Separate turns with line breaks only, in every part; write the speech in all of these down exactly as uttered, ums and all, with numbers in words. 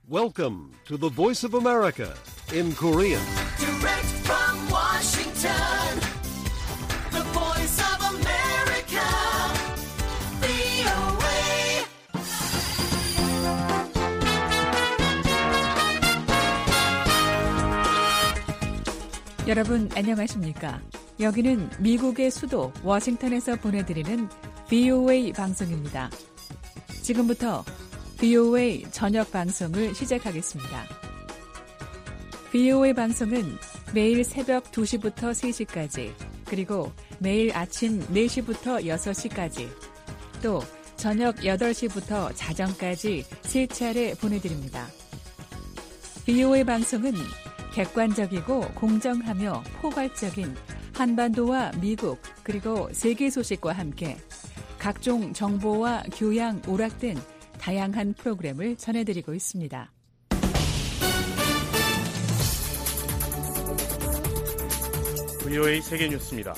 Welcome to the Voice of America in Korean.
Direct from Washington, the Voice of America, 브이오에이.
여러분 안녕하십니까? 여기는 미국의 수도 워싱턴에서 보내드리는 브이오에이 방송입니다. 지금부터 브이오에이 저녁 방송을 시작하겠습니다. 브이오에이 방송은 매일 새벽 두 시부터 세 시까지, 그리고 매일 아침 네 시부터 여섯 시까지, 또 저녁 여덟 시부터 자정까지 세 차례 보내드립니다. 브이오에이 방송은 객관적이고 공정하며 포괄적인 한반도와 미국 그리고 세계 소식과 함께 각종 정보와 교양, 오락 등 다양한 프로그램을 전해드리고 있습니다.
브이오에이 세계뉴스입니다.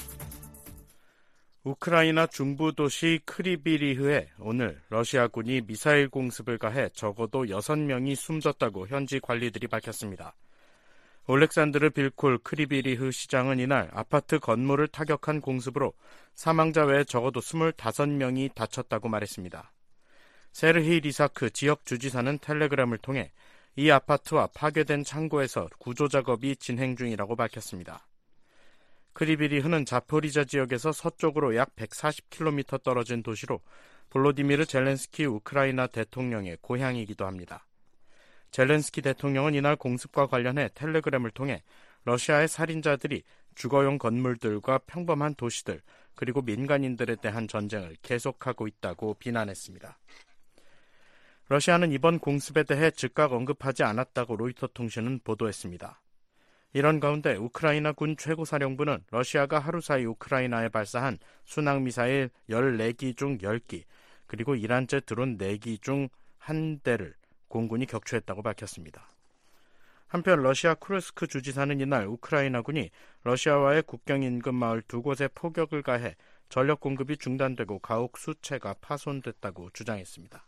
우크라이나 중부 도시 크리비리흐에 오늘 러시아군이 미사일 공습을 가해 적어도 여섯 명이 숨졌다고 현지 관리들이 밝혔습니다. 올렉산드르 빌콜 크리비리흐 시장은 이날 아파트 건물을 타격한 공습으로 사망자 외에 적어도 스물다섯 명이 다쳤다고 말했습니다. 세르히 리사크 지역 주지사는 텔레그램을 통해 이 아파트와 파괴된 창고에서 구조작업이 진행 중이라고 밝혔습니다. 크리비리흐는 자포리자 지역에서 서쪽으로 약 백사십 킬로미터 떨어진 도시로 볼로디미르 젤렌스키 우크라이나 대통령의 고향이기도 합니다. 젤렌스키 대통령은 이날 공습과 관련해 텔레그램을 통해 러시아의 살인자들이 주거용 건물들과 평범한 도시들 그리고 민간인들에 대한 전쟁을 계속하고 있다고 비난했습니다. 러시아는 이번 공습에 대해 즉각 언급하지 않았다고 로이터 통신은 보도했습니다. 이런 가운데 우크라이나 군 최고사령부는 러시아가 하루 사이 우크라이나에 발사한 순항미사일 열네 기 중 열 기 그리고 이란제 드론 네 기 중 한 대를 공군이 격추했다고 밝혔습니다. 한편 러시아 쿠르스크 주지사는 이날 우크라이나군이 러시아와의 국경 인근 마을 두 곳에 포격을 가해 전력 공급이 중단되고 가옥 수채가 파손됐다고 주장했습니다.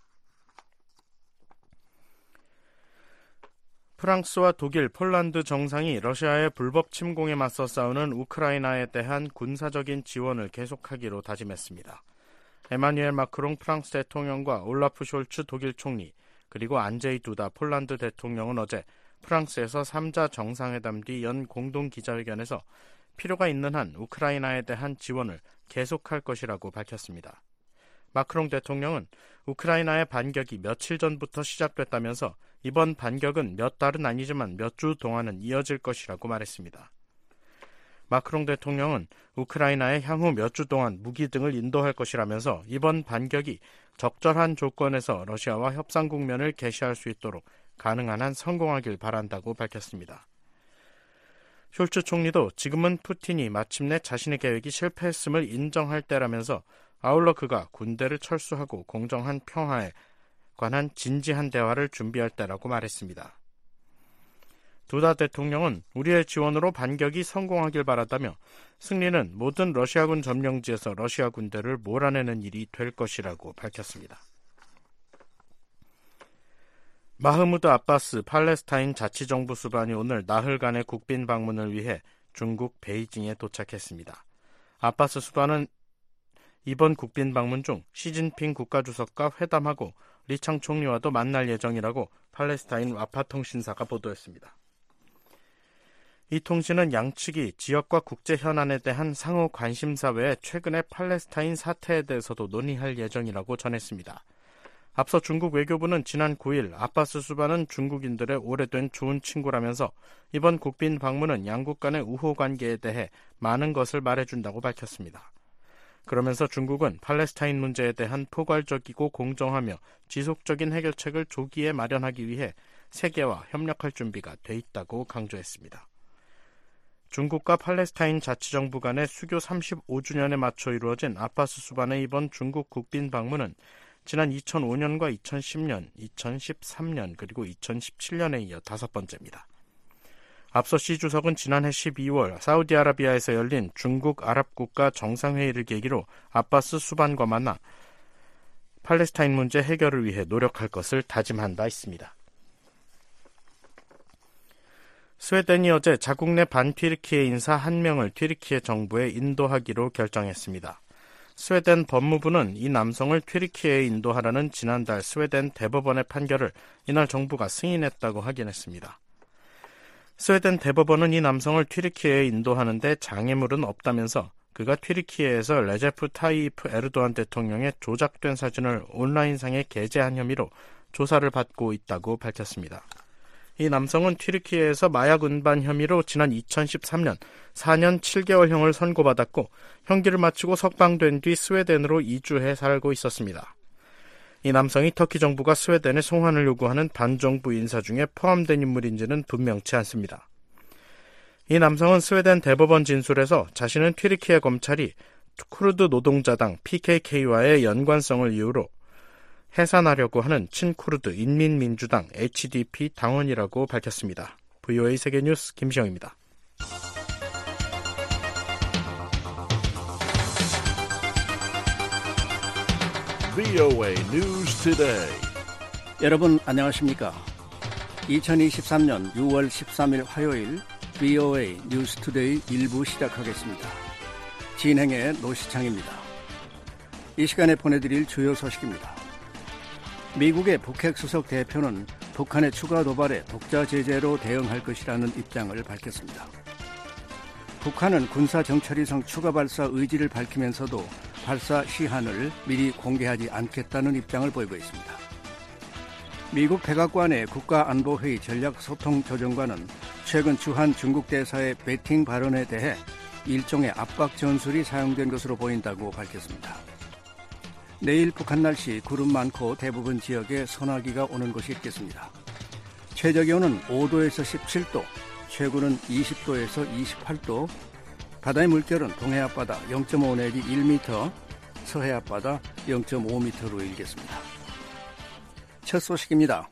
프랑스와 독일, 폴란드 정상이 러시아의 불법 침공에 맞서 싸우는 우크라이나에 대한 군사적인 지원을 계속하기로 다짐했습니다. 에마뉴엘 마크롱 프랑스 대통령과 올라프 숄츠 독일 총리, 그리고 안제이 두다 폴란드 대통령은 어제 프랑스에서 삼 자 정상회담 뒤 연 공동 기자회견에서 필요가 있는 한 우크라이나에 대한 지원을 계속할 것이라고 밝혔습니다. 마크롱 대통령은 우크라이나의 반격이 며칠 전부터 시작됐다면서 이번 반격은 몇 달은 아니지만 몇 주 동안은 이어질 것이라고 말했습니다. 마크롱 대통령은 우크라이나에 향후 몇 주 동안 무기 등을 인도할 것이라면서 이번 반격이 적절한 조건에서 러시아와 협상 국면을 개시할 수 있도록 가능한 한 성공하길 바란다고 밝혔습니다. 숄츠 총리도 지금은 푸틴이 마침내 자신의 계획이 실패했음을 인정할 때라면서 아울러 그가 군대를 철수하고 공정한 평화에 관한 진지한 대화를 준비할 때라고 말했습니다. 두다 대통령은 우리의 지원으로 반격이 성공하길 바라다며 승리는 모든 러시아군 점령지에서 러시아 군대를 몰아내는 일이 될 것이라고 밝혔습니다. 마흐무드 아바스 팔레스타인 자치정부 수반이 오늘 나흘간의 국빈 방문을 위해 중국 베이징에 도착했습니다. 아바스 수반은 이번 국빈 방문 중 시진핑 국가주석과 회담하고 리창 총리와도 만날 예정이라고 팔레스타인 와파 통신사가 보도했습니다. 이 통신은 양측이 지역과 국제 현안에 대한 상호 관심사 외에 최근의 팔레스타인 사태에 대해서도 논의할 예정이라고 전했습니다. 앞서 중국 외교부는 지난 구 일 아바스 수반은 중국인들의 오래된 좋은 친구라면서 이번 국빈 방문은 양국 간의 우호 관계에 대해 많은 것을 말해준다고 밝혔습니다. 그러면서 중국은 팔레스타인 문제에 대한 포괄적이고 공정하며 지속적인 해결책을 조기에 마련하기 위해 세계와 협력할 준비가 돼 있다고 강조했습니다. 중국과 팔레스타인 자치정부 간의 수교 삼십오 주년에 맞춰 이루어진 아바스 수반의 이번 중국 국빈 방문은 지난 이천오 년과 이천십 년, 이천십삼 년 그리고 이천십칠 년에 이어 다섯 번째입니다. 앞서 시 주석은 지난해 십이 월 사우디아라비아에서 열린 중국 아랍국가 정상회의를 계기로 아바스 수반과 만나 팔레스타인 문제 해결을 위해 노력할 것을 다짐한 바 있습니다. 스웨덴이 어제 자국 내 반튀르키예 인사 한 명을 튀르키예 정부에 인도하기로 결정했습니다. 스웨덴 법무부는 이 남성을 튀르키예에 인도하라는 지난달 스웨덴 대법원의 판결을 이날 정부가 승인했다고 확인했습니다. 스웨덴 대법원은 이 남성을 튀르키예에 인도하는데 장애물은 없다면서 그가 튀르키예에서 레제프 타이이프 에르도안 대통령의 조작된 사진을 온라인상에 게재한 혐의로 조사를 받고 있다고 밝혔습니다. 이 남성은 튀르키예에서 마약 운반 혐의로 지난 이천십삼 년 사 년 칠 개월형을 선고받았고 형기를 마치고 석방된 뒤 스웨덴으로 이주해 살고 있었습니다. 이 남성이 터키 정부가 스웨덴에 송환을 요구하는 반정부 인사 중에 포함된 인물인지는 분명치 않습니다. 이 남성은 스웨덴 대법원 진술에서 자신은 튀르키예 검찰이 쿠르드 노동자당 피케이케이와의 연관성을 이유로 해산하려고 하는 친쿠르드 인민민주당 에이치디피 당원이라고 밝혔습니다. 브이오에이 세계뉴스 김시영입니다.
브이오에이 News Today.
여러분 안녕하십니까? 이천이십삼 년 유월 십삼일 화요일 브이오에이 뉴스 투데이 일 부 시작하겠습니다. 진행의 노시창입니다. 이 시간에 보내드릴 주요 소식입니다. 미국의 북핵 수석 대표는 북한의 추가 도발에 독자 제재로 대응할 것이라는 입장을 밝혔습니다. 북한은 군사 정찰위성 추가 발사 의지를 밝히면서도 발사 시한을 미리 공개하지 않겠다는 입장을 보이고 있습니다. 미국 백악관의 국가안보회의 전략소통조정관은 최근 주한 중국 대사의 베팅 발언에 대해 일종의 압박 전술이 사용된 것으로 보인다고 밝혔습니다. 내일 북한 날씨 구름 많고 대부분 지역에 소나기가 오는 곳이 있겠습니다. 최저기온은 오 도에서 십칠 도, 최고는 이십 도에서 이십팔 도, 바다의 물결은 동해 앞바다 영 점 오 내지 일 미터, 서해 앞바다 영 점 오 미터로 일겠습니다. 첫 소식입니다.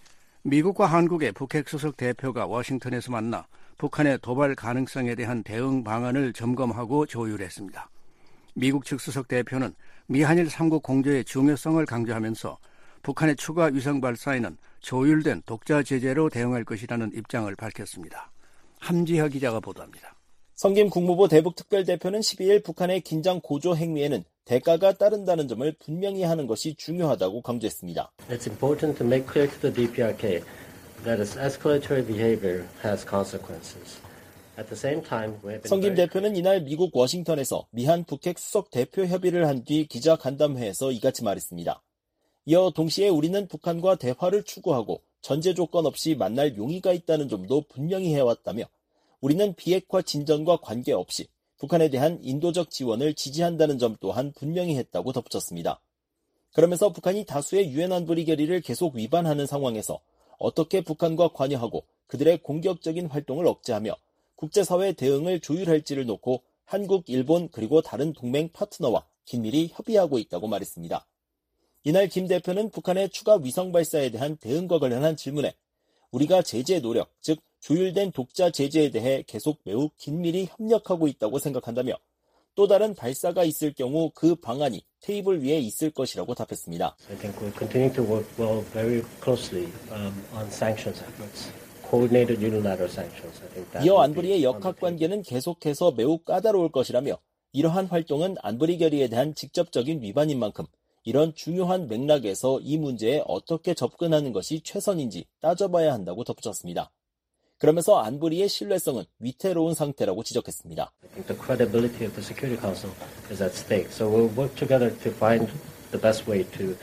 미국과 한국의 북핵 수석 대표가 워싱턴에서 만나 북한의 도발 가능성에 대한 대응 방안을 점검하고 조율했습니다. 미국 측 수석 대표는 미한일 삼국 공조의 중요성을 강조하면서 북한의 추가 위성 발사에는 조율된 독자 제재로 대응할 것이라는 입장을 밝혔습니다. 함지하 기자가 보도합니다.
성김 국무부 대북특별대표는 십이일 북한의 긴장 고조 행위에는 대가가 따른다는 점을 분명히 하는 것이 중요하다고 강조했습니다.
It's important to make clear to the 디피아르케이 that its escalatory behavior has consequences. At the same time, we have been
성김 대표는 이날 미국 워싱턴에서 미한 북핵 수석 대표 협의를 한 뒤 기자 간담회에서 이같이 말했습니다. 이어 동시에 우리는 북한과 대화를 추구하고 전제 조건 없이 만날 용의가 있다는 점도 분명히 해왔다며 우리는 비핵화 진전과 관계없이 북한에 대한 인도적 지원을 지지한다는 점 또한 분명히 했다고 덧붙였습니다. 그러면서 북한이 다수의 유엔 안보리 결의를 계속 위반하는 상황에서 어떻게 북한과 관여하고 그들의 공격적인 활동을 억제하며 국제사회 대응을 조율할지를 놓고 한국, 일본 그리고 다른 동맹 파트너와 긴밀히 협의하고 있다고 말했습니다. 이날 김 대표는 북한의 추가 위성 발사에 대한 대응과 관련한 질문에 우리가 제재 노력, 즉 조율된 독자 제재에 대해 계속 매우 긴밀히 협력하고 있다고 생각한다며 또 다른 발사가 있을 경우 그 방안이 테이블 위에 있을 것이라고 답했습니다.
I think we'll continue to work well very closely um, on sanctions efforts. Coordinated unilateral sanctions. I think that
이어 안보리의 역학관계는 계속해서 매우 까다로울 것이라며 이러한 활동은 안보리 결의에 대한 직접적인 위반인 만큼 이런 중요한 맥락에서 이 문제에 어떻게 접근하는 것이 최선인지 따져봐야 한다고 덧붙였습니다. 그러면서 안보리의 신뢰성은 위태로운 상태라고 지적했습니다.
I think the credibility of the Security Council is at stake. So we'll work together to find the best way to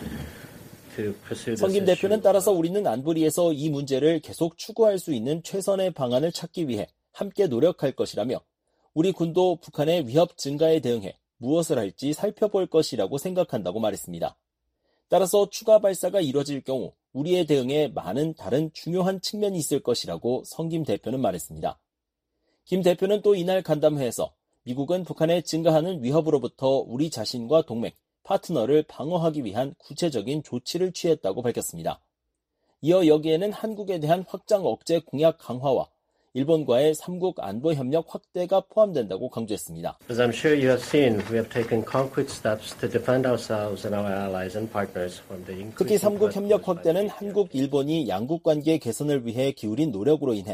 to pursue this
성김
issue.
대표는 따라서 우리는 안보리에서 이 문제를 계속 추구할 수 있는 최선의 방안을 찾기 위해 함께 노력할 것이라며 우리 군도 북한의 위협 증가에 대응해 무엇을 할지 살펴볼 것이라고 생각한다고 말했습니다. 따라서 추가 발사가 이뤄질 경우 우리의 대응에 많은 다른 중요한 측면이 있을 것이라고 성김 대표는 말했습니다. 김 대표는 또 이날 간담회에서 미국은 북한의 증가하는 위협으로부터 우리 자신과 동맹, 파트너를 방어하기 위한 구체적인 조치를 취했다고 밝혔습니다. 이어 여기에는 한국에 대한 확장 억제 공약 강화와 일본과의 삼국 안보 협력 확대가 포함된다고 강조했습니다.
As I'm sure you have seen, we have taken concrete steps to defend ourselves and our allies and partners from the increasing
특히 삼국 협력
threat posed by
확대는
the
한국, 일본이 양국 관계 개선을 위해 기울인 노력으로 인해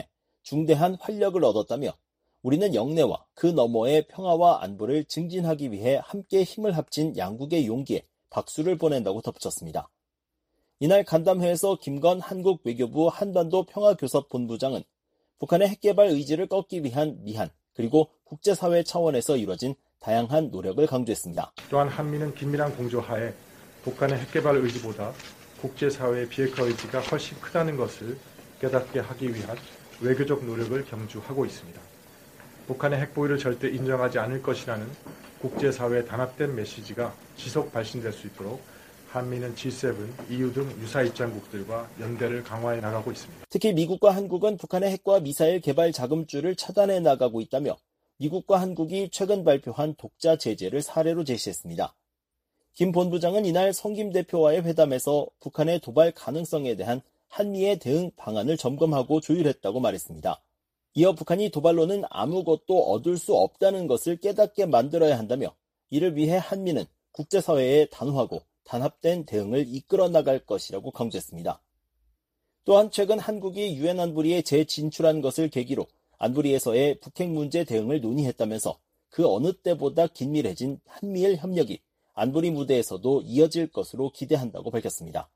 중대한 활력을 얻었다며 우리는 영내와 그 너머의 평화와 안보를 증진하기 위해 함께 힘을 합친 양국의 용기에 박수를 보낸다고 덧붙였습니다. 이날 간담회에서 김건 한국 외교부 한반도 평화교섭본부장은 북한의 핵개발 의지를 꺾기 위한 미한 그리고 국제사회 차원에서 이뤄진 다양한 노력을 강조했습니다.
또한 한미는 긴밀한 공조하에 북한의 핵개발 의지보다 국제사회의 비핵화 의지가 훨씬 크다는 것을 깨닫게 하기 위한 외교적 노력을 경주하고 있습니다. 북한의 핵보유를 절대 인정하지 않을 것이라는 국제사회의 단합된 메시지가 지속 발신될 수 있도록 한미는 지 세븐, 이유 등 유사 입장국들과 연대를 강화해 나가고 있습니다.
특히 미국과 한국은 북한의 핵과 미사일 개발 자금줄을 차단해 나가고 있다며 미국과 한국이 최근 발표한 독자 제재를 사례로 제시했습니다. 김 본부장은 이날 성김 대표와의 회담에서 북한의 도발 가능성에 대한 한미의 대응 방안을 점검하고 조율했다고 말했습니다. 이어 북한이 도발로는 아무것도 얻을 수 없다는 것을 깨닫게 만들어야 한다며 이를 위해 한미는 국제사회에 단호하고 단합된 대응을 이끌어 나갈 것이라고 강조했습니다. 또한 최근 한국이 유엔 안보리에 재진출한 것을 계기로 안보리에서의 북핵 문제 대응을 논의했다면서 그 어느 때보다 긴밀해진 한미일 협력이 안보리 무대에서도 이어질 것으로 기대한다고 밝혔습니다.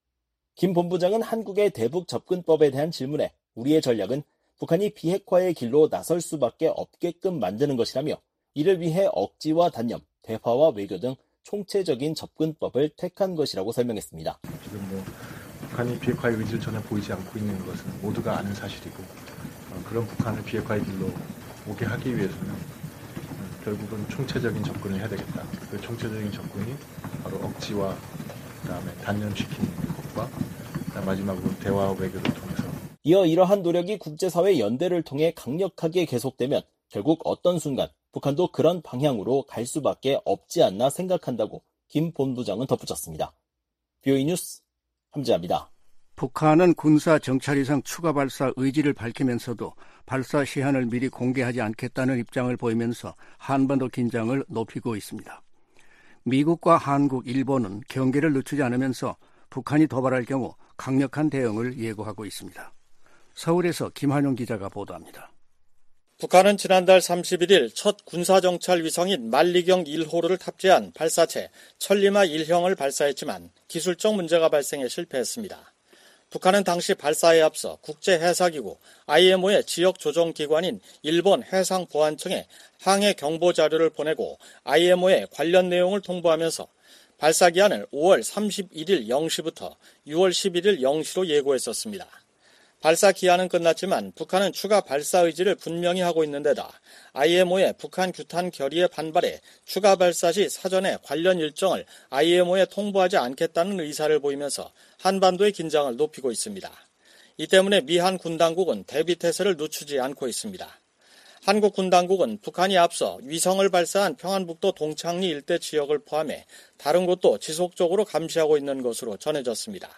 김 본부장은 한국의 대북 접근법에 대한 질문에 우리의 전략은 북한이 비핵화의 길로 나설 수밖에 없게끔 만드는 것이라며 이를 위해 억지와 단념, 대화와 외교 등 총체적인 접근법을 택한 것이라고 설명했습니다.
지금 뭐 북한이 비핵화의 의지를 전혀 보이지 않고 있는 것은 모두가 아는 사실이고 어, 그런 북한을 비핵화의 길로 오게 하기 위해서는 어, 결국은 총체적인 접근을 해야 되겠다. 그 총체적인 접근이 바로 억지와 그다음에 단념시키는 것과 마지막으로 대화와 외교를 통해서
이어 이러한 노력이 국제사회 연대를 통해 강력하게 계속되면 결국 어떤 순간 북한도 그런 방향으로 갈 수밖에 없지 않나 생각한다고 김 본부장은 덧붙였습니다. 비오이 뉴스 함재합니다.
북한은 군사 정찰 이상 추가 발사 의지를 밝히면서도 발사 시한을 미리 공개하지 않겠다는 입장을 보이면서 한반도 긴장을 높이고 있습니다. 미국과 한국, 일본은 경계를 늦추지 않으면서 북한이 도발할 경우 강력한 대응을 예고하고 있습니다. 서울에서 김한용 기자가 보도합니다.
북한은 지난달 삼십일일 첫 군사정찰 위성인 만리경 일 호를 탑재한 발사체 천리마 일형을 발사했지만 기술적 문제가 발생해 실패했습니다. 북한은 당시 발사에 앞서 국제해사기구 아이엠오의 지역조정기관인 일본 해상보안청에 항해 경보 자료를 보내고 아이엠오에 관련 내용을 통보하면서 발사 기한을 오월 삼십일일 영 시부터 유월 십일일 영 시로 예고했었습니다. 발사 기한은 끝났지만 북한은 추가 발사 의지를 분명히 하고 있는 데다 아이엠오의 북한 규탄 결의에 반발해 추가 발사 시 사전에 관련 일정을 아이엠오에 통보하지 않겠다는 의사를 보이면서 한반도의 긴장을 높이고 있습니다. 이 때문에 미한 군 당국은 대비 태세를 늦추지 않고 있습니다. 한국 군 당국은 북한이 앞서 위성을 발사한 평안북도 동창리 일대 지역을 포함해 다른 곳도 지속적으로 감시하고 있는 것으로 전해졌습니다.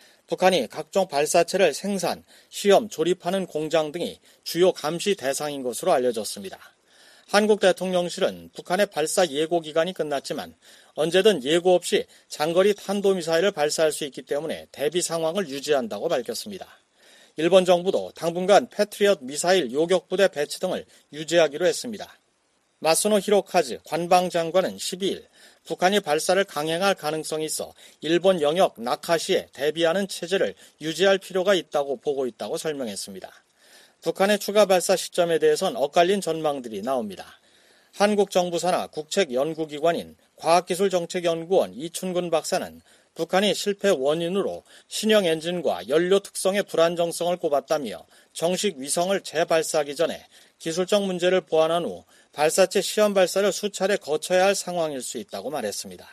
북한이 각종 발사체를 생산, 시험, 조립하는 공장 등이 주요 감시 대상인 것으로 알려졌습니다. 한국 대통령실은 북한의 발사 예고 기간이 끝났지만 언제든 예고 없이 장거리 탄도미사일을 발사할 수 있기 때문에 대비 상황을 유지한다고 밝혔습니다. 일본 정부도 당분간 패트리엇 미사일 요격부대 배치 등을 유지하기로 했습니다. 마스노 히로카즈 관방장관은 십이일 북한이 발사를 강행할 가능성이 있어 일본 영역 나카시에 대비하는 체제를 유지할 필요가 있다고 보고 있다고 설명했습니다. 북한의 추가 발사 시점에 대해선 엇갈린 전망들이 나옵니다. 한국 정부 산하 국책연구기관인 과학기술정책연구원 이춘근 박사는 북한이 실패 원인으로 신형 엔진과 연료 특성의 불안정성을 꼽았다며 정식 위성을 재발사하기 전에 기술적 문제를 보완한 후 발사체 시험 발사를 수차례 거쳐야 할 상황일 수 있다고 말했습니다.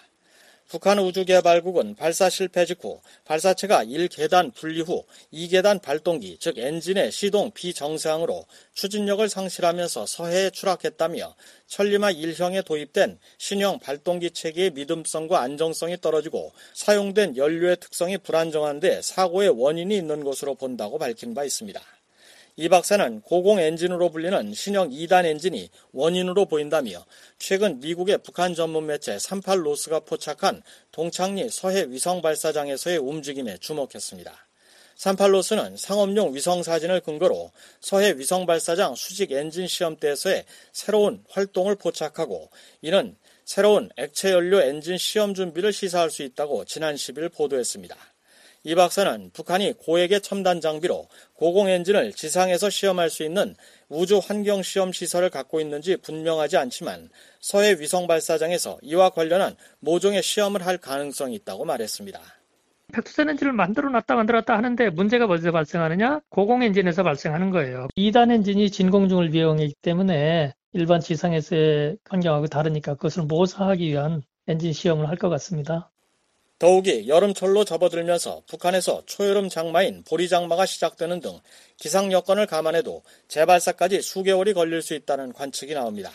북한 우주개발국은 발사 실패 직후 발사체가 일 계단 분리 후 이 계단 발동기, 즉 엔진의 시동 비정상으로 추진력을 상실하면서 서해에 추락했다며 천리마 일형에 도입된 신형 발동기 체계의 믿음성과 안정성이 떨어지고 사용된 연료의 특성이 불안정한 데 사고의 원인이 있는 것으로 본다고 밝힌 바 있습니다. 이 박사는 고공 엔진으로 불리는 신형 이 단 엔진이 원인으로 보인다며 최근 미국의 북한 전문 매체 삼십팔 노스가 포착한 동창리 서해 위성 발사장에서의 움직임에 주목했습니다. 산팔로스는 상업용 위성사진을 근거로 서해 위성발사장 수직 엔진 시험대에서의 새로운 활동을 포착하고 이는 새로운 액체연료 엔진 시험 준비를 시사할 수 있다고 지난 십일 보도했습니다. 이 박사는 북한이 고액의 첨단 장비로 고공 엔진을 지상에서 시험할 수 있는 우주 환경 시험 시설을 갖고 있는지 분명하지 않지만 서해 위성발사장에서 이와 관련한 모종의 시험을 할 가능성이 있다고 말했습니다.
백두산 엔진을 만들어놨다 만들었다 하는데 문제가 어디서 발생하느냐? 고공 엔진에서 발생하는 거예요. 이 단 엔진이 진공중을 이용하기 때문에 일반 지상에서의 환경하고 다르니까 그것을 모사하기 위한 엔진 시험을 할 것 같습니다.
더욱이 여름철로 접어들면서 북한에서 초여름 장마인 보리장마가 시작되는 등 기상 여건을 감안해도 재발사까지 수개월이 걸릴 수 있다는 관측이 나옵니다.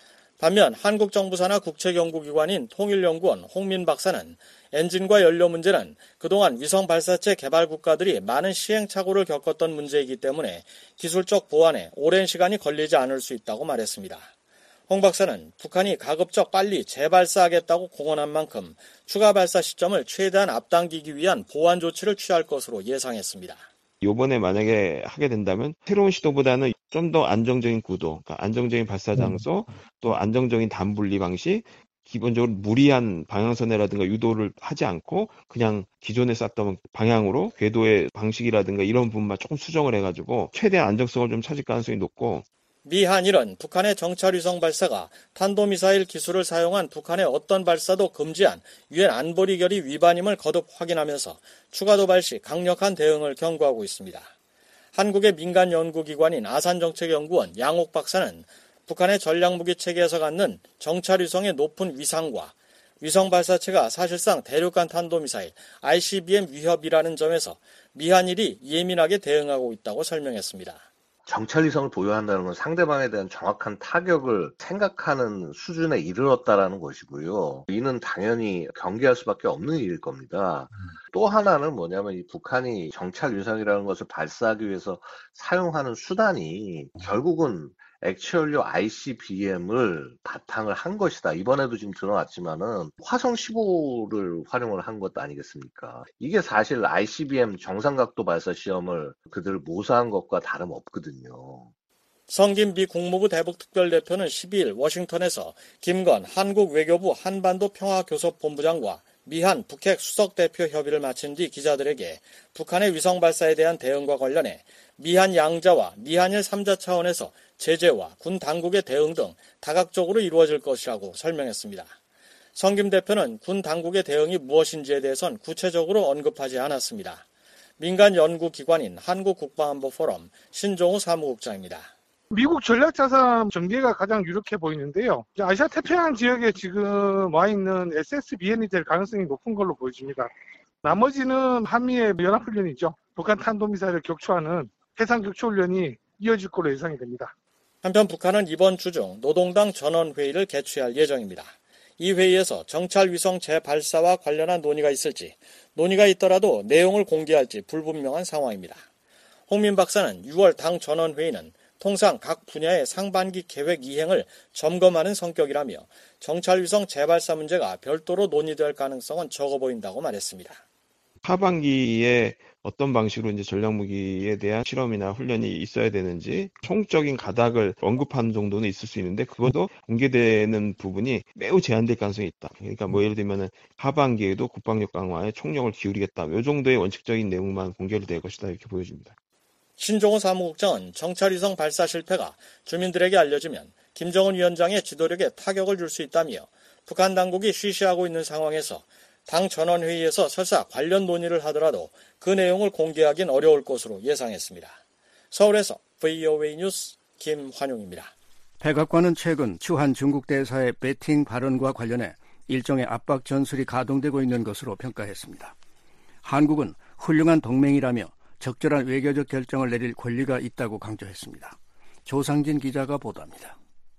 반면 한국 정부 산하 국책연구기관인 통일연구원 홍민 박사는 엔진과 연료 문제는 그동안 위성 발사체 개발 국가들이 많은 시행착오를 겪었던 문제이기 때문에 기술적 보완에 오랜 시간이 걸리지 않을 수 있다고 말했습니다. 홍 박사는 북한이 가급적 빨리 재발사하겠다고 공언한 만큼 추가 발사 시점을 최대한 앞당기기 위한 보완 조치를 취할 것으로 예상했습니다.
요번에 만약에 하게 된다면 새로운 시도보다는 좀 더 안정적인 구도, 그러니까 안정적인 발사 장소, 또 안정적인 단분리 방식, 기본적으로 무리한 방향선회라든가 유도를 하지 않고 그냥 기존에 쐈던 방향으로 궤도의 방식이라든가 이런 부분만 조금 수정을 해가지고 최대한 안정성을 좀 찾을 가능성이 높고,
미 한일은 북한의 정찰위성 발사가 탄도미사일 기술을 사용한 북한의 어떤 발사도 금지한 유엔 안보리 결의 위반임을 거듭 확인하면서 추가 도발 시 강력한 대응을 경고하고 있습니다. 한국의 민간 연구기관인 아산정책연구원 양옥 박사는 북한의 전략무기 체계에서 갖는 정찰위성의 높은 위상과 위성 발사체가 사실상 대륙간 탄도미사일 아이씨비엠 위협이라는 점에서 미한일이 예민하게 대응하고 있다고 설명했습니다.
정찰위성을 보유한다는 건 상대방에 대한 정확한 타격을 생각하는 수준에 이르렀다라는 것이고요. 이는 당연히 경계할 수밖에 없는 일일 겁니다. 음. 또 하나는 뭐냐면 이 북한이 정찰위성이라는 것을 발사하기 위해서 사용하는 수단이 결국은 액체연료 아이씨비엠을 바탕을 한 것이다. 이번에도 지금 드러났지만은 화성 십오를 활용을 한 것도 아니겠습니까? 이게 사실 아이씨비엠 정상각도 발사 시험을 그들 모사한 것과 다름없거든요.
성김 미 국무부 대북특별대표는 십이일 워싱턴에서 김건 한국 외교부 한반도 평화교섭본부장과 미한 북핵 수석대표 협의를 마친 뒤 기자들에게 북한의 위성 발사에 대한 대응과 관련해 미한 양자와 미한일 삼자 차원에서 제재와 군 당국의 대응 등 다각적으로 이루어질 것이라고 설명했습니다. 성김 대표는 군 당국의 대응이 무엇인지에 대해선 구체적으로 언급하지 않았습니다. 민간 연구기관인 한국국방안보포럼 신종우 사무국장입니다.
미국 전략자산 전개가 가장 유력해 보이는데요. 아시아 태평양 지역에 지금 와 있는 에스에스비엔이 될 가능성이 높은 걸로 보여집니다. 나머지는 한미의 연합훈련이죠. 북한 탄도미사일을 격추하는 해상격추훈련이 이어질 걸로 예상이 됩니다.
한편 북한은 이번 주 중 노동당 전원회의를 개최할 예정입니다. 이 회의에서 정찰위성 재발사와 관련한 논의가 있을지, 논의가 있더라도 내용을 공개할지 불분명한 상황입니다. 홍민 박사는 유월 당 전원회의는 통상 각 분야의 상반기 계획 이행을 점검하는 성격이라며 정찰위성 재발사 문제가 별도로 논의될 가능성은 적어 보인다고 말했습니다.
하반기에 어떤 방식으로 이제 전략무기에 대한 실험이나 훈련이 있어야 되는지 총적인 가닥을 언급하는 정도는 있을 수 있는데 그것도 공개되는 부분이 매우 제한될 가능성이 있다. 그러니까 뭐 예를 들면은 하반기에도 국방력 강화에 총력을 기울이겠다. 이 정도의 원칙적인 내용만 공개를 될 것이다 이렇게 보여집니다.
신종호 사무국장은 정찰위성 발사 실패가 주민들에게 알려지면 김정은 위원장의 지도력에 타격을 줄 수 있다며 북한 당국이 쉬쉬하고 있는 상황에서 당 전원회의에서 설사 관련 논의를 하더라도 그 내용을 공개하긴 어려울 것으로 예상했습니다. 서울에서 브이오에이 뉴스 김환용입니다.
백악관은 최근 추한 중국 대사의 베팅 발언과 관련해 일종의 압박 전술이 가동되고 있는 것으로 평가했습니다. 한국은 훌륭한 동맹이라며 적절한 외교적 결정을 내릴 권리가 있다고 강조했습니다. 조상진 기자가 보도합니다.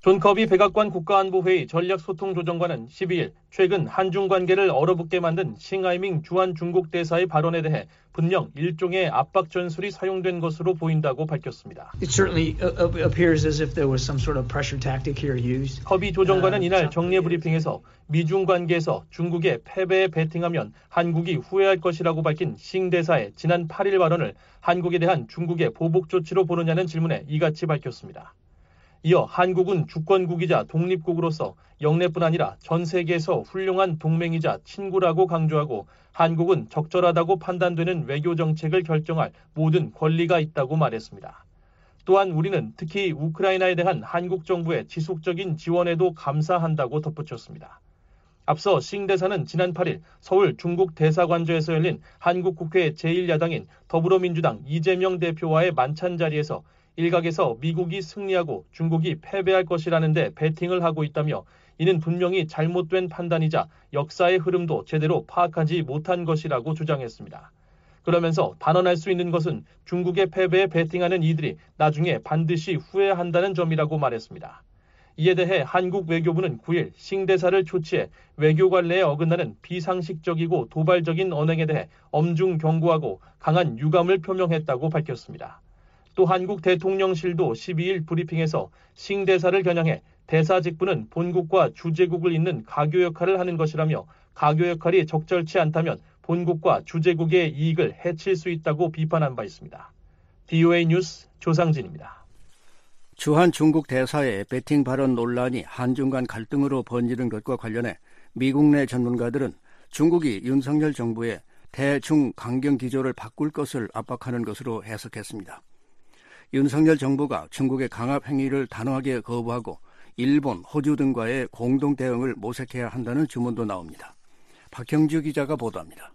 존 커비 백악관 국가안보회의 전략소통조정관은 십이일 최근 한중 관계를 얼어붙게 만든 싱하이밍 주한 중국 대사의 발언에 대해 분명 일종의 압박 전술이 사용된 것으로 보인다고 밝혔습니다.
It certainly appears as if there was some sort of pressure tactic here used.
커비 조정관은 이날 정례 브리핑에서 미중 관계에서 중국의 패배에 베팅하면 한국이 후회할 것이라고 밝힌 싱 대사의 지난 팔일 발언을 한국에 대한 중국의 보복 조치로 보느냐는 질문에 이같이 밝혔습니다. 이어 한국은 주권국이자 독립국으로서 영내뿐 아니라 전 세계에서 훌륭한 동맹이자 친구라고 강조하고 한국은 적절하다고 판단되는 외교 정책을 결정할 모든 권리가 있다고 말했습니다. 또한 우리는 특히 우크라이나에 대한 한국 정부의 지속적인 지원에도 감사한다고 덧붙였습니다. 앞서 싱 대사는 지난 팔일 서울 중국 대사관저에서 열린 한국 국회 제일 야당인 더불어민주당 이재명 대표와의 만찬 자리에서 일각에서 미국이 승리하고 중국이 패배할 것이라는데 베팅을 하고 있다며 이는 분명히 잘못된 판단이자 역사의 흐름도 제대로 파악하지 못한 것이라고 주장했습니다. 그러면서 단언할 수 있는 것은 중국의 패배에 베팅하는 이들이 나중에 반드시 후회한다는 점이라고 말했습니다. 이에 대해 한국 외교부는 구일 싱 대사를 초치해 외교 관례에 어긋나는 비상식적이고 도발적인 언행에 대해 엄중 경고하고 강한 유감을 표명했다고 밝혔습니다. 또 한국 대통령실도 십이일 브리핑에서 싱 대사를 겨냥해 대사 직분은 본국과 주재국을 잇는 가교 역할을 하는 것이라며 가교 역할이 적절치 않다면 본국과 주재국의 이익을 해칠 수 있다고 비판한 바 있습니다. 디오에이 뉴스 조상진입니다.
주한 중국 대사의 베팅 발언 논란이 한중 간 갈등으로 번지는 것과 관련해 미국 내 전문가들은 중국이 윤석열 정부의 대중 강경 기조를 바꿀 것을 압박하는 것으로 해석했습니다. 윤석열 정부가 중국의 강압 행위를 단호하게 거부하고 일본, 호주 등과의 공동 대응을 모색해야 한다는 주문도 나옵니다. 박형주 기자가 보도합니다.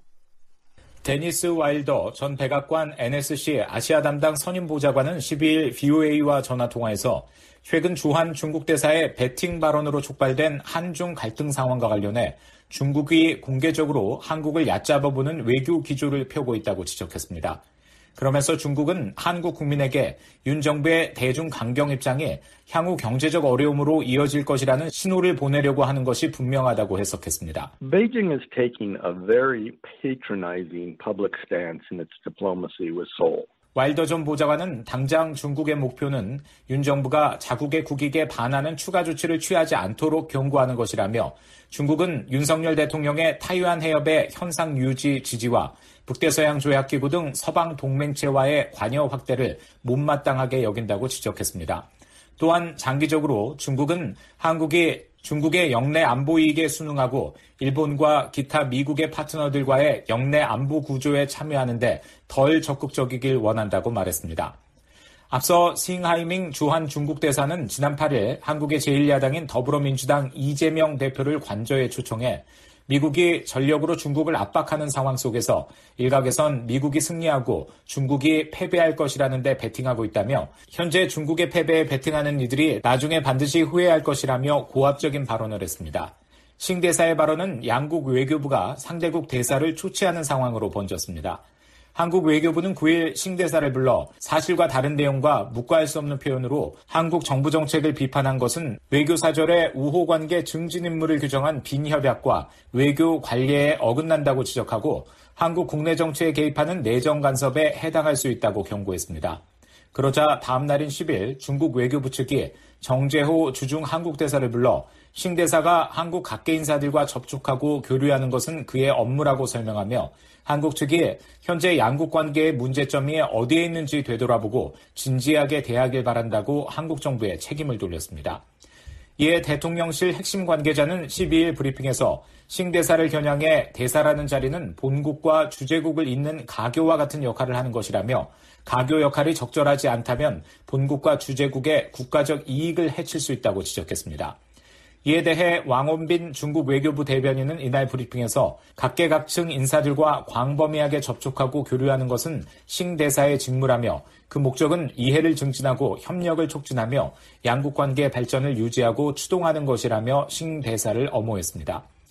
데니스 와일더 전 백악관 엔에스씨 아시아 담당 선임 보좌관은 십이일 브이오에이와 전화통화에서 최근 주한 중국 대사의 베팅 발언으로 촉발된 한중 갈등 상황과 관련해 중국이 공개적으로 한국을 얕잡아보는 외교 기조를 펴고 있다고 지적했습니다. 그러면서 중국은 한국 국민에게 윤 정부의 대중 강경 입장이 향후 경제적 어려움으로 이어질 것이라는 신호를 보내려고 하는 것이 분명하다고 해석했습니다.
Beijing is taking a very patronizing public stance in its diplomacy with Seoul.
와일더 전 보좌관은 당장 중국의 목표는 윤 정부가 자국의 국익에 반하는 추가 조치를 취하지 않도록 경고하는 것이라며 중국은 윤석열 대통령의 타이완 해협의 현상 유지 지지와 북대서양 조약기구 등 서방 동맹체와의 관여 확대를 못마땅하게 여긴다고 지적했습니다. 또한 장기적으로 중국은 한국이 중국의 영내 안보 이익에 순응하고 일본과 기타 미국의 파트너들과의 영내 안보 구조에 참여하는 데 덜 적극적이길 원한다고 말했습니다. 앞서 싱하이밍 주한 중국 대사는 지난 팔일 한국의 제일 야당인 더불어민주당 이재명 대표를 관저에 초청해 미국이 전력으로 중국을 압박하는 상황 속에서 일각에선 미국이 승리하고 중국이 패배할 것이라는 데 베팅하고 있다며 현재 중국의 패배에 베팅하는 이들이 나중에 반드시 후회할 것이라며 고압적인 발언을 했습니다. 싱 대사의 발언은 양국 외교부가 상대국 대사를 초치하는 상황으로 번졌습니다. 한국 외교부는 구일 싱 대사를 불러 사실과 다른 내용과 묵과할 수 없는 표현으로 한국 정부 정책을 비판한 것은 외교사절의 우호관계 증진 임무를 규정한 빈협약과 외교 관례에 어긋난다고 지적하고 한국 국내 정치에 개입하는 내정 간섭에 해당할 수 있다고 경고했습니다. 그러자 다음 날인 십일 중국 외교부 측이 정재호 주중 한국 대사를 불러 싱 대사가 한국 각계 인사들과 접촉하고 교류하는 것은 그의 업무라고 설명하며 한국 측이 현재 양국 관계의 문제점이 어디에 있는지 되돌아보고 진지하게 대하길 바란다고 한국 정부에 책임을 돌렸습니다. 이에 대통령실 핵심 관계자는 십이일 브리핑에서 싱 대사를 겨냥해 대사라는 자리는 본국과 주재국을 잇는 가교와 같은 역할을 하는 것이라며 가교 역할이 적절하지 않다면 본국과 주재국의 국가적 이익을 해칠 수 있다고 지적했습니다. 이에 대해 왕원빈 중국 외교부 대변인은 이날 브리핑에서 각계각층 인사들과 광범위하게 접촉하고 교류하는 것은 싱 대사의 직무라며 그 목적은 이해를 증진하고 협력을 촉진하며 양국 관계 발전을 유지하고 추동하는 것이라며 싱 대사를 엄호했습니다.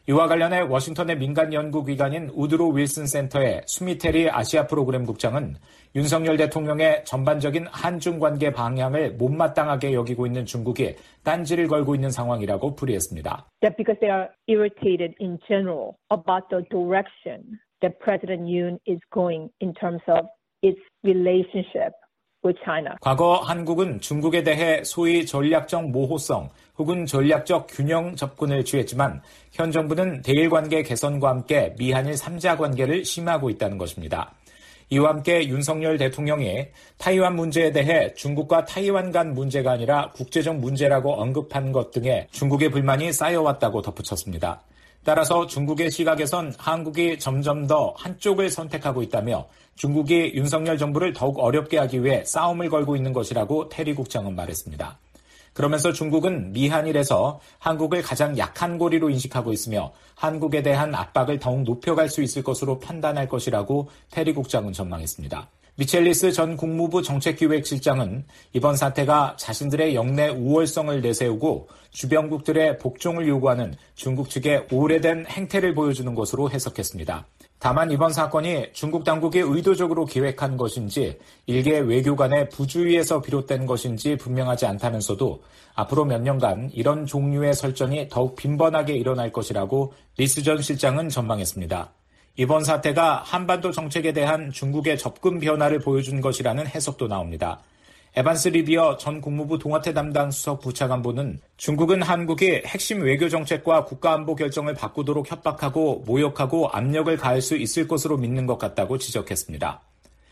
이와 관련해 워싱턴의 민간 연구기관인 우드로 윌슨 센터의 수미테리 아시아 프로그램 국장은 윤석열 대통령의 전반적인 한중 관계 방향을 못마땅하게 여기고 있는 중국이 딴지를 걸고 있는 상황이라고 풀이했습니다.
That because they are irritated in general about the direction that President Yoon is going in terms of its relationship with China.
과거 한국은 중국에 대해 소위 전략적 모호성 혹은 전략적 균형 접근을 취했지만 현 정부는 대일 관계 개선과 함께 미한일 삼자 관계를 심화하고 있다는 것입니다. 이와 함께 윤석열 대통령이 타이완 문제에 대해 중국과 타이완 간 문제가 아니라 국제적 문제라고 언급한 것 등에 중국의 불만이 쌓여왔다고 덧붙였습니다. 따라서 중국의 시각에선 한국이 점점 더 한쪽을 선택하고 있다며 중국이 윤석열 정부를 더욱 어렵게 하기 위해 싸움을 걸고 있는 것이라고 테리 국장은 말했습니다. 그러면서 중국은 미한일에서 한국을 가장 약한 고리로 인식하고 있으며 한국에 대한 압박을 더욱 높여갈 수 있을 것으로 판단할 것이라고 테리 국장은 전망했습니다. 미첼리스 전 국무부 정책기획실장은 이번 사태가 자신들의 영내 우월성을 내세우고 주변국들의 복종을 요구하는 중국 측의 오래된 행태를 보여주는 것으로 해석했습니다. 다만 이번 사건이 중국 당국이 의도적으로 기획한 것인지 일개 외교관의 부주의에서 비롯된 것인지 분명하지 않다면서도 앞으로 몇 년간 이런 종류의 설전이 더욱 빈번하게 일어날 것이라고 리스 전 실장은 전망했습니다. 이번 사태가 한반도 정책에 대한 중국의 접근 변화를 보여준 것이라는 해석도 나옵니다. 에반스 리비어 전 국무부 동아태 담당 수석 부차관보는 중국은 한국이 핵심 외교 정책과 국가안보 결정을 바꾸도록 협박하고 모욕하고 압력을 가할 수 있을 것으로 믿는 것 같다고 지적했습니다.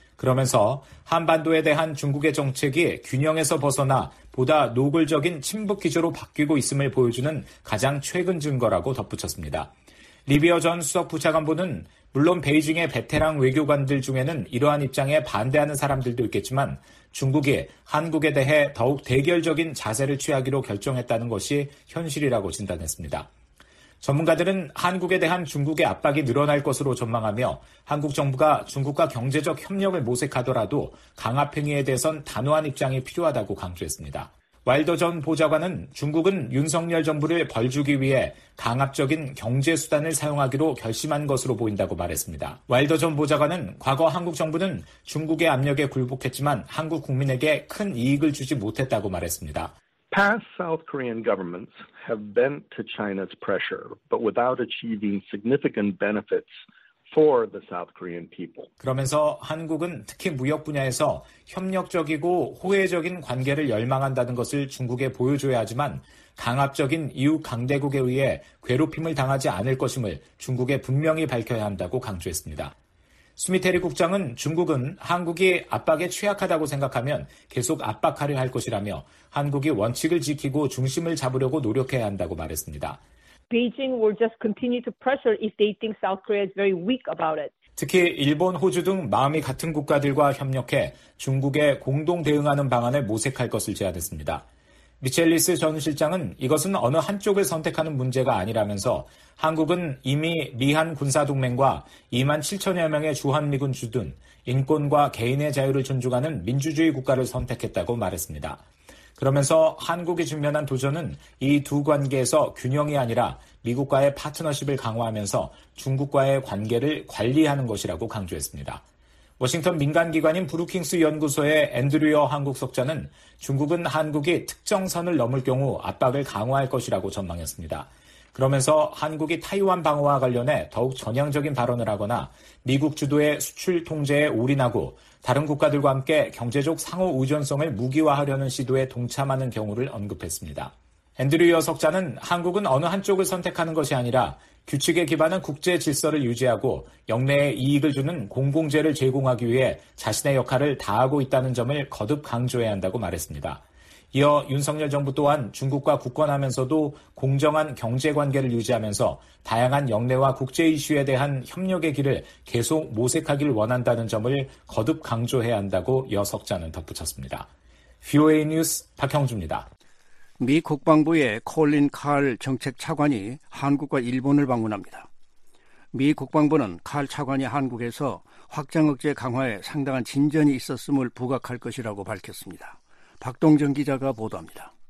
그러면서 한반도에 대한 중국의 정책이 균형에서 벗어나 보다 노골적인 친북 기조로 바뀌고 있음을 보여주는 가장 최근 증거라고 덧붙였습니다. 리비어 전 수석 부차관보는 물론 베이징의 베테랑 외교관들 중에는 이러한 입장에 반대하는 사람들도 있겠지만 중국이 한국에 대해 더욱 대결적인 자세를 취하기로 결정했다는 것이 현실이라고 진단했습니다. 전문가들은 한국에 대한 중국의 압박이 늘어날 것으로 전망하며 한국 정부가 중국과 경제적 협력을 모색하더라도 강압 행위에 대해선 단호한 입장이 필요하다고 강조했습니다. 와일더 전 보좌관은 중국은 윤석열 정부를 벌주기 위해 강압적인 경제 수단을 사용하기로 결심한 것으로 보인다고 말했습니다. 와일더 전 보좌관은 과거 한국 정부는 중국의 압력에 굴복했지만 한국 국민에게 큰 이익을 주지 못했다고 말했습니다.
Past South Korean governments have bent to China's pressure, but without achieving significant benefits for the South Korean people.
그러면서 한국은 특히 무역 분야에서 협력적이고 호혜적인 관계를 열망한다는 것을 중국에 보여줘야 하지만 강압적인 이웃 강대국에 의해 괴롭힘을 당하지 않을 것임을 중국에 분명히 밝혀야 한다고 강조했습니다. 수미테리 국장은 중국은 한국이 압박에 취약하다고 생각하면 계속 압박하려 할 것이라며 한국이 원칙을 지키고 중심을 잡으려고 노력해야 한다고 말했습니다.
Beijing will just continue to pressure if they think South Korea is very weak about it.
특히 일본, 호주 등 마음이 같은 국가들과 협력해 중국에 공동 대응하는 방안을 모색할 것을 제안했습니다. 미첼리스 전 실장은 이것은 어느 한쪽을 선택하는 문제가 아니라면서 한국은 이미 미한 군사동맹과 이만 칠천여 명의 주한미군 주둔, 인권과 개인의 자유를 존중하는 민주주의 국가를 선택했다고 말했습니다. 그러면서 한국이 직면한 도전은 이 두 관계에서 균형이 아니라 미국과의 파트너십을 강화하면서 중국과의 관계를 관리하는 것이라고 강조했습니다. 워싱턴 민간기관인 브루킹스 연구소의 앤드류어 한국석자는 중국은 한국이 특정 선을 넘을 경우 압박을 강화할 것이라고 전망했습니다. 그러면서 한국이 타이완 방어와 관련해 더욱 전향적인 발언을 하거나 미국 주도의 수출 통제에 올인하고 다른 국가들과 함께 경제적 상호 의존성을 무기화하려는 시도에 동참하는 경우를 언급했습니다. 앤드류어 석자는 한국은 어느 한쪽을 선택하는 것이 아니라 규칙에 기반한 국제 질서를 유지하고 영내에 이익을 주는 공공재를 제공하기 위해 자신의 역할을 다하고 있다는 점을 거듭 강조해야 한다고 말했습니다. 이어 윤석열 정부 또한 중국과 굳건하면서도 공정한 경제관계를 유지하면서 다양한 영내와 국제 이슈에 대한 협력의 길을 계속 모색하길 원한다는 점을 거듭 강조해야 한다고 여 석자는 덧붙였습니다. 브이오에이 뉴스 박형주입니다.
미 국방부의 콜린 칼 정책차관이 한국과 일본을 방문합니다. 미 국방부는 칼 차관이 한국에서 확장 억제 강화에 상당한 진전이 있었음을 부각할 것이라고 밝혔습니다. 박동정 기자가 보도합니다.